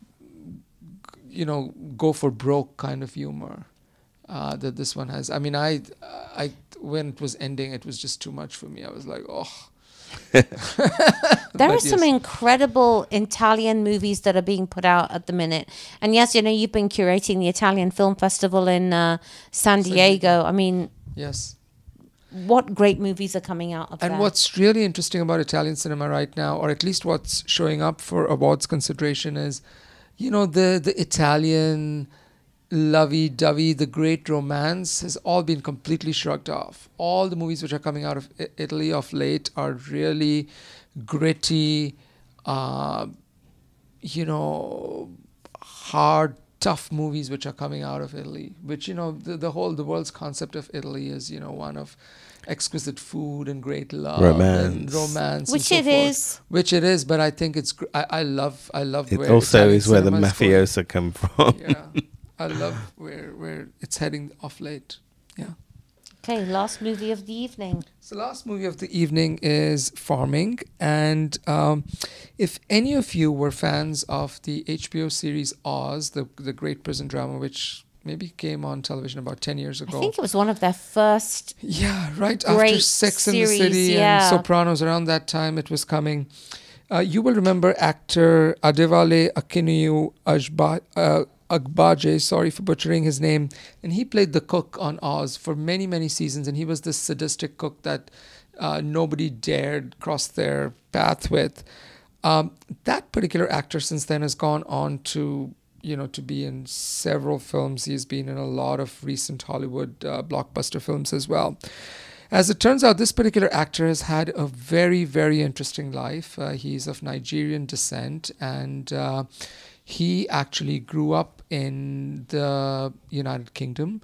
you know, go for broke kind of humor uh, that this one has. I mean, I, I, when it was ending, it was just too much for me. I was like, oh. There But are some yes. incredible Italian movies that are being put out at the minute. And yes, you know, you've been curating the Italian Film Festival in uh, San Diego. I mean, Yes. what great movies are coming out of And that? what's really interesting about Italian cinema right now, or at least what's showing up for awards consideration, is, you know, the the Italian lovey-dovey, the great romance has all been completely shrugged off. All the movies which are coming out of I- Italy of late are really gritty, uh, you know, hard, tough movies which are coming out of Italy. Which, you know, the, the whole, the world's concept of Italy is, you know, one of exquisite food and great love and Romance. romance, Which and so it forth. is. Which it is, but I think it's. Gr- I, I love. I love. It where also Italian is where the cinema is going. mafiosa come from. Yeah, I love where where it's heading off late. Yeah. Okay, last movie of the evening. So last movie of the evening is Farming, and um, if any of you were fans of the H B O series Oz, the the great prison drama, which maybe came on television about ten years ago. I think it was one of their first. Yeah, right after Great Sex in series, the City yeah. and Sopranos, around that time it was coming. Uh, you will remember actor Adewale Akinnuyu Ajba, uh, Agbaje, sorry for butchering his name, and he played the cook on Oz for many, many seasons, and he was this sadistic cook that uh, nobody dared cross their path with. Um, that particular actor since then has gone on to, you know, to be in several films. He's been in a lot of recent Hollywood uh, blockbuster films as well. As it turns out, this particular actor has had a very, very interesting life. Uh, he's of Nigerian descent, and uh, he actually grew up in the United Kingdom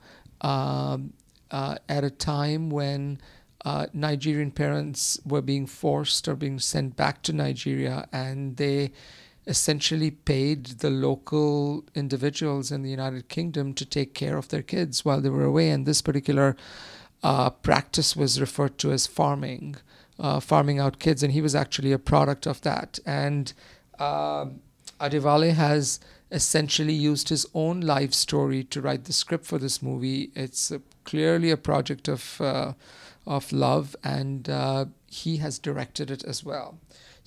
um, uh, at a time when uh, Nigerian parents were being forced or being sent back to Nigeria, and they essentially paid the local individuals in the United Kingdom to take care of their kids while they were away. And this particular uh, practice was referred to as farming, uh, farming out kids, and he was actually a product of that. And uh, Adewale has essentially used his own life story to write the script for this movie. It's a, clearly a project of uh, of love, and uh, he has directed it as well.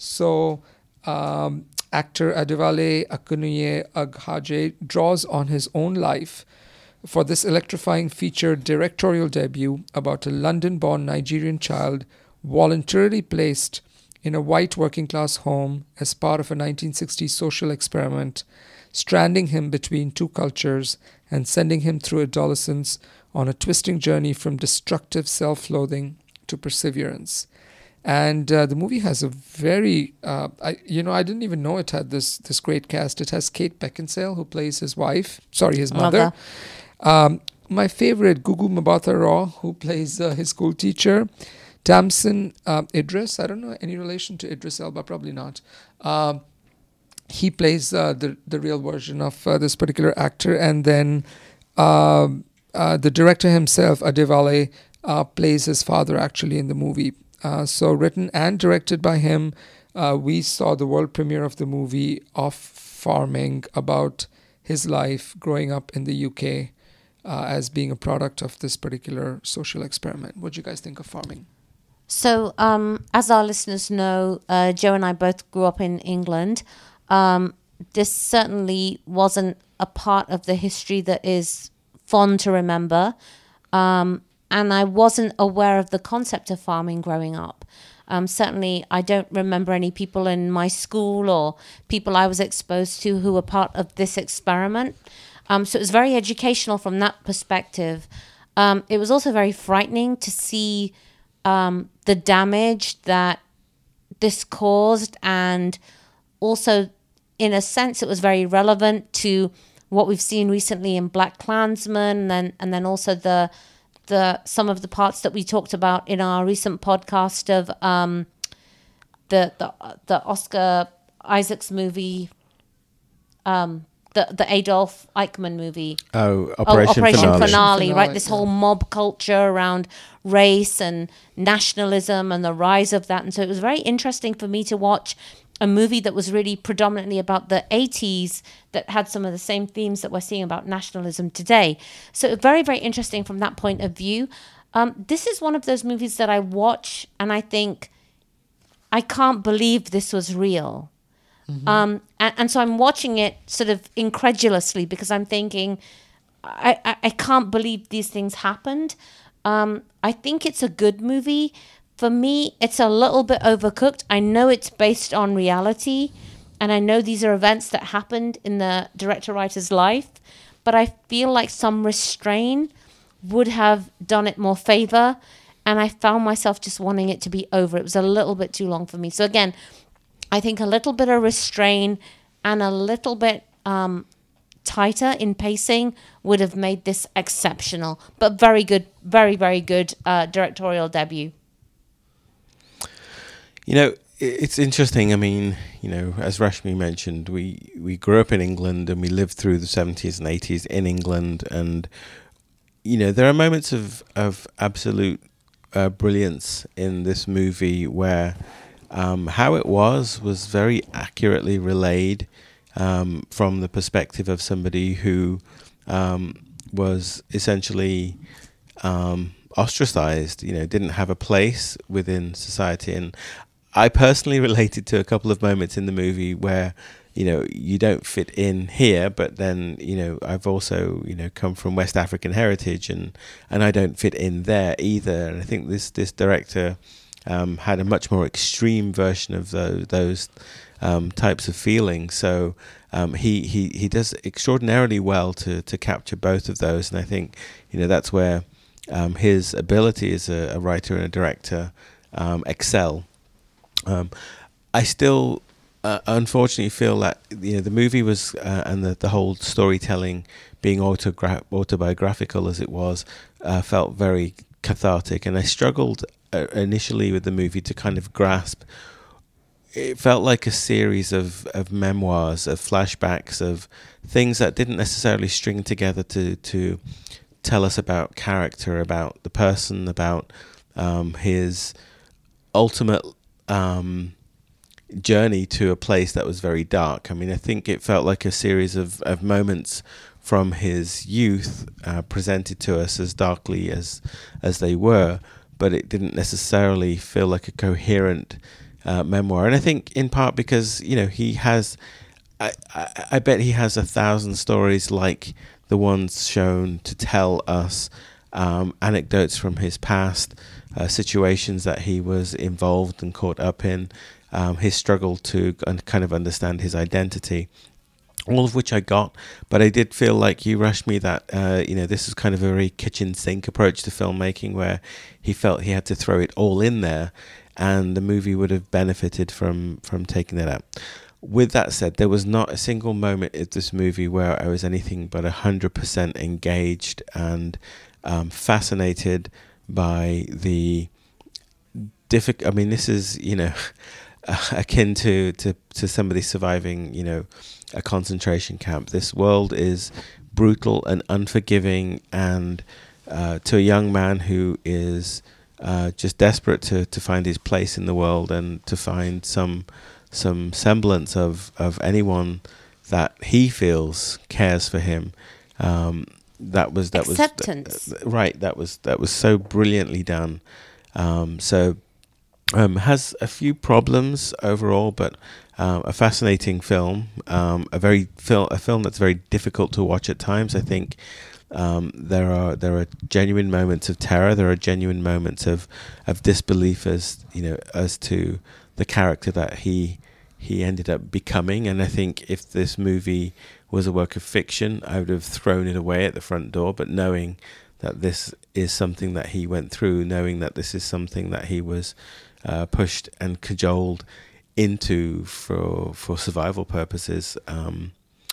So um, actor Adewale Akinnuyu Agbaje draws on his own life for this electrifying feature directorial debut about a London-born Nigerian child voluntarily placed in a white working-class home as part of a nineteen sixties social experiment, stranding him between two cultures and sending him through adolescence on a twisting journey from destructive self-loathing to perseverance. And uh, the movie has a very, uh, I, you know, I didn't even know it had this this great cast. It has Kate Beckinsale, who plays his wife, sorry, his mother. Um, my favorite, Gugu Mbatha Raw, who plays uh, his school teacher. Tamsin uh, Idris, I don't know any relation to Idris Elba, probably not. Uh, he plays uh, the the real version of uh, this particular actor, and then uh, uh, the director himself, Adewale, uh, plays his father actually in the movie. Uh, so written and directed by him. Uh, we saw the world premiere of the movie of Farming, about his life growing up in the U K uh, as being a product of this particular social experiment. What do you guys think of Farming? So, um, as our listeners know, uh, Joe and I both grew up in England. Um, this certainly wasn't a part of the history that is fond to remember. Um, and I wasn't aware of the concept of farming growing up. Um, certainly, I don't remember any people in my school or people I was exposed to who were part of this experiment. Um, so it was very educational from that perspective. Um, it was also very frightening to see um, the damage that this caused, and also, in a sense, it was very relevant to what we've seen recently in Black Klansman, and then and then also the the some of the parts that we talked about in our recent podcast of um, the the the Oscar Isaacs movie, um, the the the Adolf Eichmann movie. Oh, Oh, Operation, Operation Finale. Finale, Finale, right? This yeah. whole mob culture around race and nationalism and the rise of that. And so it was very interesting for me to watch a movie that was really predominantly about the eighties that had some of the same themes that we're seeing about nationalism today. So very, very interesting from that point of view. Um, this is one of those movies that I watch and I think, I can't believe this was real. Mm-hmm. Um, and, and so I'm watching it sort of incredulously because I'm thinking, I, I, I can't believe these things happened. Um, I think it's a good movie. For me, it's a little bit overcooked. I know it's based on reality, and I know these are events that happened in the director-writer's life, but I feel like some restraint would have done it more favor, and I found myself just wanting it to be over. It was a little bit too long for me. So again, I think a little bit of restraint and a little bit um, tighter in pacing would have made this exceptional, but very good, very, very good uh, directorial debut. You know, it's interesting. I mean, you know, as Rashmi mentioned, we, we grew up in England and we lived through the seventies and eighties in England. And, you know, there are moments of, of absolute uh, brilliance in this movie where um, how it was was very accurately relayed um, from the perspective of somebody who um, was essentially um, ostracized, you know, didn't have a place within society. And I personally related to a couple of moments in the movie where, you know, you don't fit in here, but then, you know, I've also, you know, come from West African heritage and, and I don't fit in there either. And I think this, this director um, had a much more extreme version of those, those um, types of feelings. So um, he, he, he does extraordinarily well to, to capture both of those. And I think, you know, that's where um, his ability as a, a writer and a director um, excel. Um, I still, uh, unfortunately, feel that you know the movie was uh, and the, the whole storytelling, being autogra- autobiographical as it was, uh, felt very cathartic, and I struggled uh, initially with the movie to kind of grasp. It felt like a series of, of memoirs, of flashbacks, of things that didn't necessarily string together to to tell us about character, about the person, about um, his ultimate Um, journey to a place that was very dark. I mean, I think it felt like a series of, of moments from his youth uh, presented to us as darkly as as they were, but it didn't necessarily feel like a coherent uh, memoir. And I think in part because, you know, he has, I, I, I bet he has a thousand stories like the ones shown to tell us um, anecdotes from his past, Uh, situations that he was involved and caught up in, um, his struggle to un- kind of understand his identity, all of which I got. But I did feel like you rushed me that, uh, you know, this is kind of a very kitchen sink approach to filmmaking where he felt he had to throw it all in there and the movie would have benefited from, from taking that out. With that said, there was not a single moment in this movie where I was anything but one hundred percent engaged and um, fascinated by the difficult. I mean, this is, you know, akin to, to, to somebody surviving, you know, a concentration camp. This world is brutal and unforgiving, and uh, to a young man who is uh, just desperate to, to find his place in the world and to find some some semblance of, of anyone that he feels cares for him. Um, That was that Acceptance. was uh, right. That was that was so brilliantly done. Um, so um, has a few problems overall, but um, a fascinating film. Um, a very fil- a film that's very difficult to watch at times. I think um, there are there are genuine moments of terror. There are genuine moments of, of disbelief as you know as to the character that he he ended up becoming. And I think if this movie was a work of fiction, I would have thrown it away at the front door. But knowing that this is something that he went through, knowing that this is something that he was uh, pushed and cajoled into for for survival purposes, um,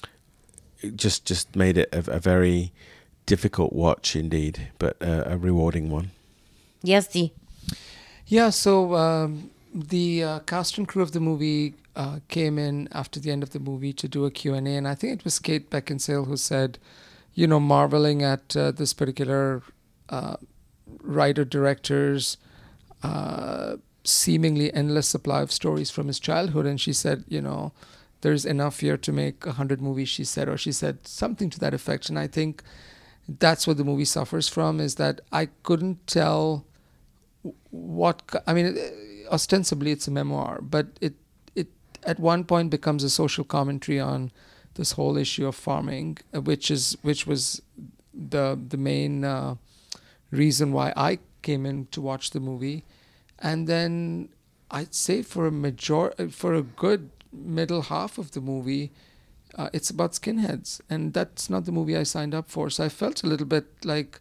it just just made it a, a very difficult watch indeed, but uh, a rewarding one. Yes, Dee. Yeah, so um, the uh, cast and crew of the movie uh, came in after the end of the movie to do a Q and A, and I think it was Kate Beckinsale who said, you know, marveling at uh, this particular uh, writer-director's uh, seemingly endless supply of stories from his childhood. And she said, you know, there's enough here to make a hundred movies, she said, or she said something to that effect. And I think that's what the movie suffers from, is that I couldn't tell what, I mean, ostensibly it's a memoir, but it, it at one point becomes a social commentary on this whole issue of farming, which is, which was the, the main uh, reason why I came in to watch the movie. And then I'd say for a major, for a good middle half of the movie, uh, it's about skinheads, and that's not the movie I signed up for. So I felt a little bit like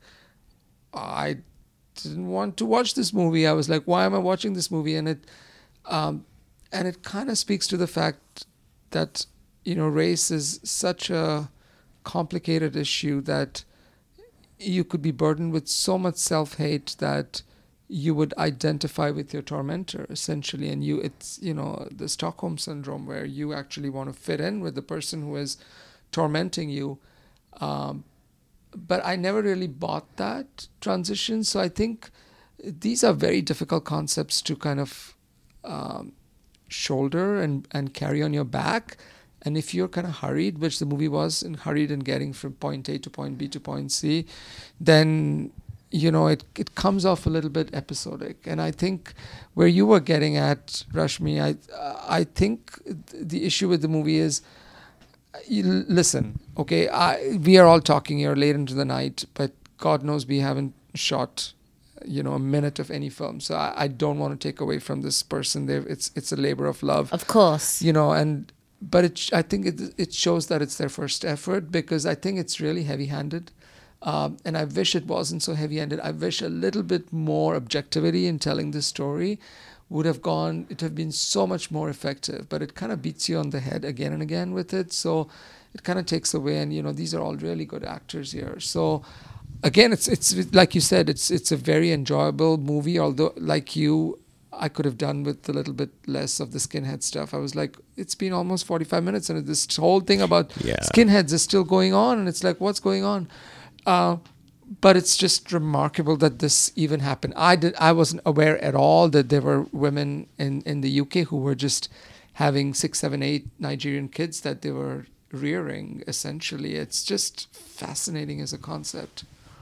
I didn't want to watch this movie. I was like, why am I watching this movie? And it, um, and it kind of speaks to the fact that, you know, race is such a complicated issue that you could be burdened with so much self-hate that you would identify with your tormentor, essentially. And you, it's, you know, the Stockholm syndrome, where you actually want to fit in with the person who is tormenting you. Um, but I never really bought that transition. So I think these are very difficult concepts to kind of um, shoulder and, and carry on your back. And if you're kind of hurried, which the movie was, and hurried in getting from point A to point B to point C, then, you know, it, it comes off a little bit episodic. And I think where you were getting at, Rashmi, I I think the issue with the movie is, you listen, okay, I, we are all talking here late into the night, but God knows we haven't shot, you know, a minute of any film. So I, I don't want to take away from this person. They've, it's it's a labor of love. Of course. You know, and but it I think it it shows that it's their first effort, because I think it's really heavy-handed. Um, and I wish it wasn't so heavy-handed. I wish a little bit more objectivity in telling this story would have gone, it would have been so much more effective. But it kind of beats you on the head again and again with it. So it kind of takes away, and, you know, these are all really good actors here. So again, it's it's like you said, it's it's a very enjoyable movie, although, like you, I could have done with a little bit less of the skinhead stuff. I was like, it's been almost forty-five minutes and this whole thing about yeah. skinheads is still going on. And it's like, what's going on? Uh, but it's just remarkable that this even happened. I did. I wasn't aware at all that there were women in, in the U K who were just having six, seven, eight Nigerian kids that they were rearing, essentially. It's just fascinating as a concept.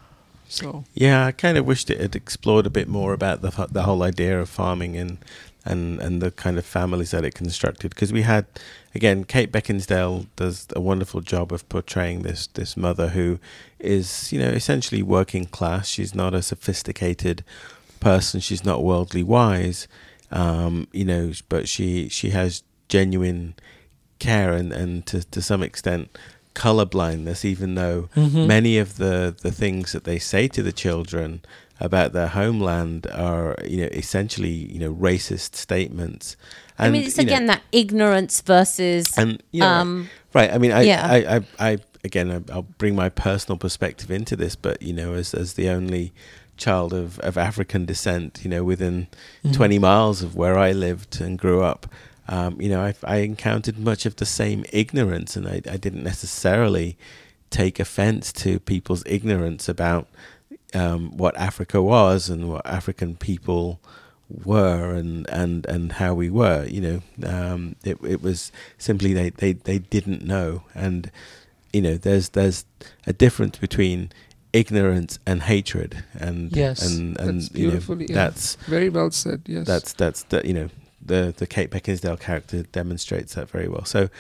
So yeah, I kind of wished it had explored a bit more about the the whole idea of farming and and, and the kind of families that it constructed. Because we had, again, Kate Beckinsale does a wonderful job of portraying this this mother who is, you know, essentially working class. She's not a sophisticated person. She's not worldly wise, um, you know, but she she has genuine care and, and to, to some extent color blindness, even though mm-hmm. many of the, the things that they say to the children about their homeland are, you know, essentially, you know, racist statements. And, I mean, it's again know, that ignorance versus, and you know, um, right. I mean, I, yeah. I, I, I, again, I, I'll bring my personal perspective into this, but you know, as as the only child of, of African descent, you know, within mm-hmm. twenty miles of where I lived and grew up, um, you know, I, I encountered much of the same ignorance, and I, I didn't necessarily take offense to people's ignorance about um, what Africa was and what African people were and, and, and how we were. You know, um, it it was simply they, they, they didn't know, and you know, there's there's a difference between ignorance and hatred, and yes, and and that's you know, beautifully, yeah. that's very well said. Yes, that's that's the, you know, the the Kate Beckinsale character demonstrates that very well. So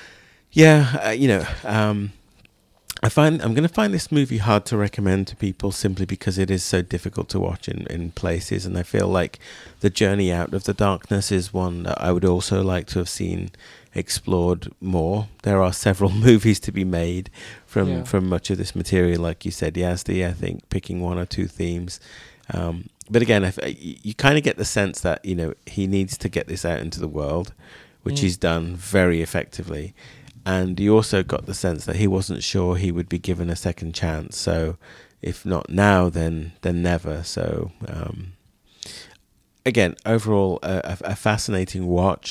yeah, uh, you know, um, I find I'm going to find this movie hard to recommend to people simply because it is so difficult to watch in, in places, and I feel like The Journey Out of the Darkness is one that I would also like to have seen explored more. There are several movies to be made from yeah. from much of this material, like you said, Yazdi, I think, picking one or two themes. Um, but again, if, you, you kind of get the sense that, you know, he needs to get this out into the world, which mm. he's done very effectively. And you also got the sense that he wasn't sure he would be given a second chance. So if not now, then then never. So um, again, overall, a, a fascinating watch.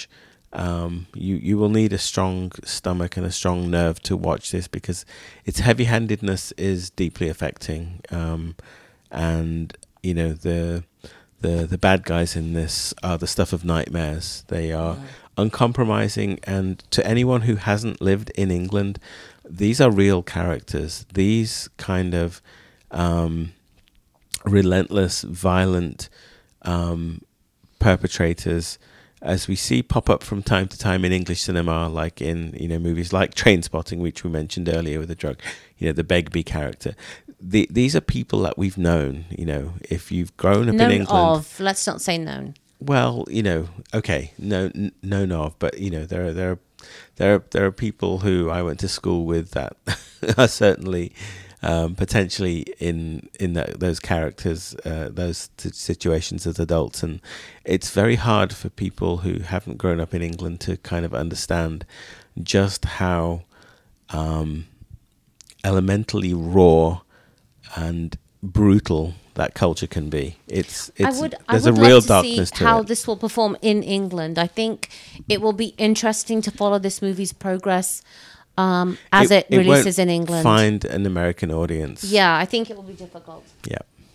Um, you you will need a strong stomach and a strong nerve to watch this, because its heavy-handedness is deeply affecting. Um, and you know the the the bad guys in this are the stuff of nightmares. They are Yeah. uncompromising, and to anyone who hasn't lived in England, these are real characters. These kind of um, relentless, violent um, perpetrators, as we see pop up from time to time in English cinema, like in you know movies like Trainspotting, which we mentioned earlier with the drug, you know the Begbie character. The, these are people that we've known. You know, if you've grown up Known in England, of. Let's not say known. well, you know, okay, no, n- known of, but you know, there are there are there are there are people who I went to school with that are certainly um, potentially in in that, those characters, uh, those t- situations as adults, and it's very hard for people who haven't grown up in England to kind of understand just how um, elementally raw and brutal that culture can be. It's, it's I would, there's I would a real love to darkness see to how it. this will perform in England. I think it will be interesting to follow this movie's progress um, as it, releases won't in England. Find an American audience. Yeah, I think it will be difficult. Yeah.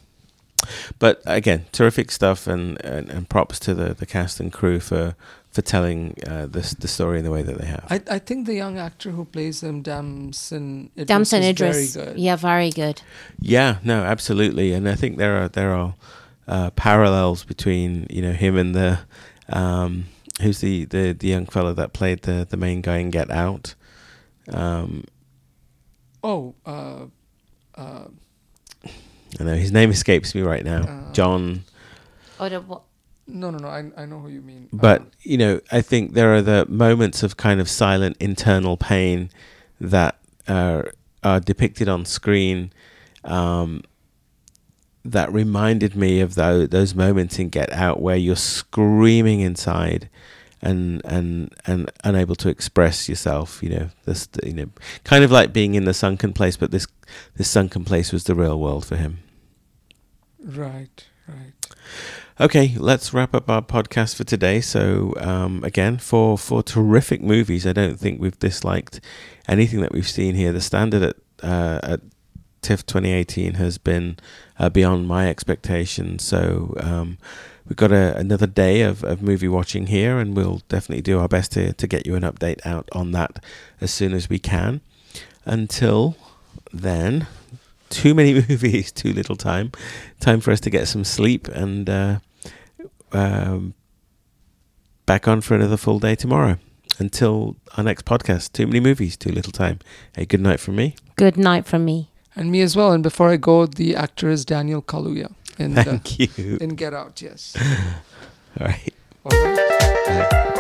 But again, terrific stuff, and, and, and props to the, the cast and crew for for telling uh, this the story in the way that they have. I, I think the young actor who plays him, Damson Idris, Damson is Idris. very good. Yeah, very good. Yeah, no, absolutely, and I think there are there are uh, parallels between you know him and the um, who's the, the, the young fellow that played the, the main guy in Get Out. Um, Oh, uh, uh, I know his name escapes me right now. Uh, John. Or the, what? no, no, no. I I know who you mean. But, Um, you know, I think there are the moments of kind of silent internal pain that are, are depicted on screen um, that reminded me of those, those moments in Get Out where you're screaming inside and and and unable to express yourself. You know, this you know, kind of like being in the sunken place, but this this sunken place was the real world for him. right, right. Okay, let's wrap up our podcast for today. So um, again, for, for terrific movies, I don't think we've disliked anything that we've seen here. The standard at uh, at TIFF twenty eighteen has been uh, beyond my expectations. So um, we've got a, another day of, of movie watching here, and we'll definitely do our best to, to get you an update out on that as soon as we can. Until then, too many movies, too little time. Time for us to get some sleep and uh, um, back on for another full day tomorrow. Until our next podcast, too many movies, too little time. A good night from me. Good night from me. And me as well. And before I go, the actor is Daniel Kaluuya in, uh, Thank you. in Get Out. Yes. All right. All right. Bye.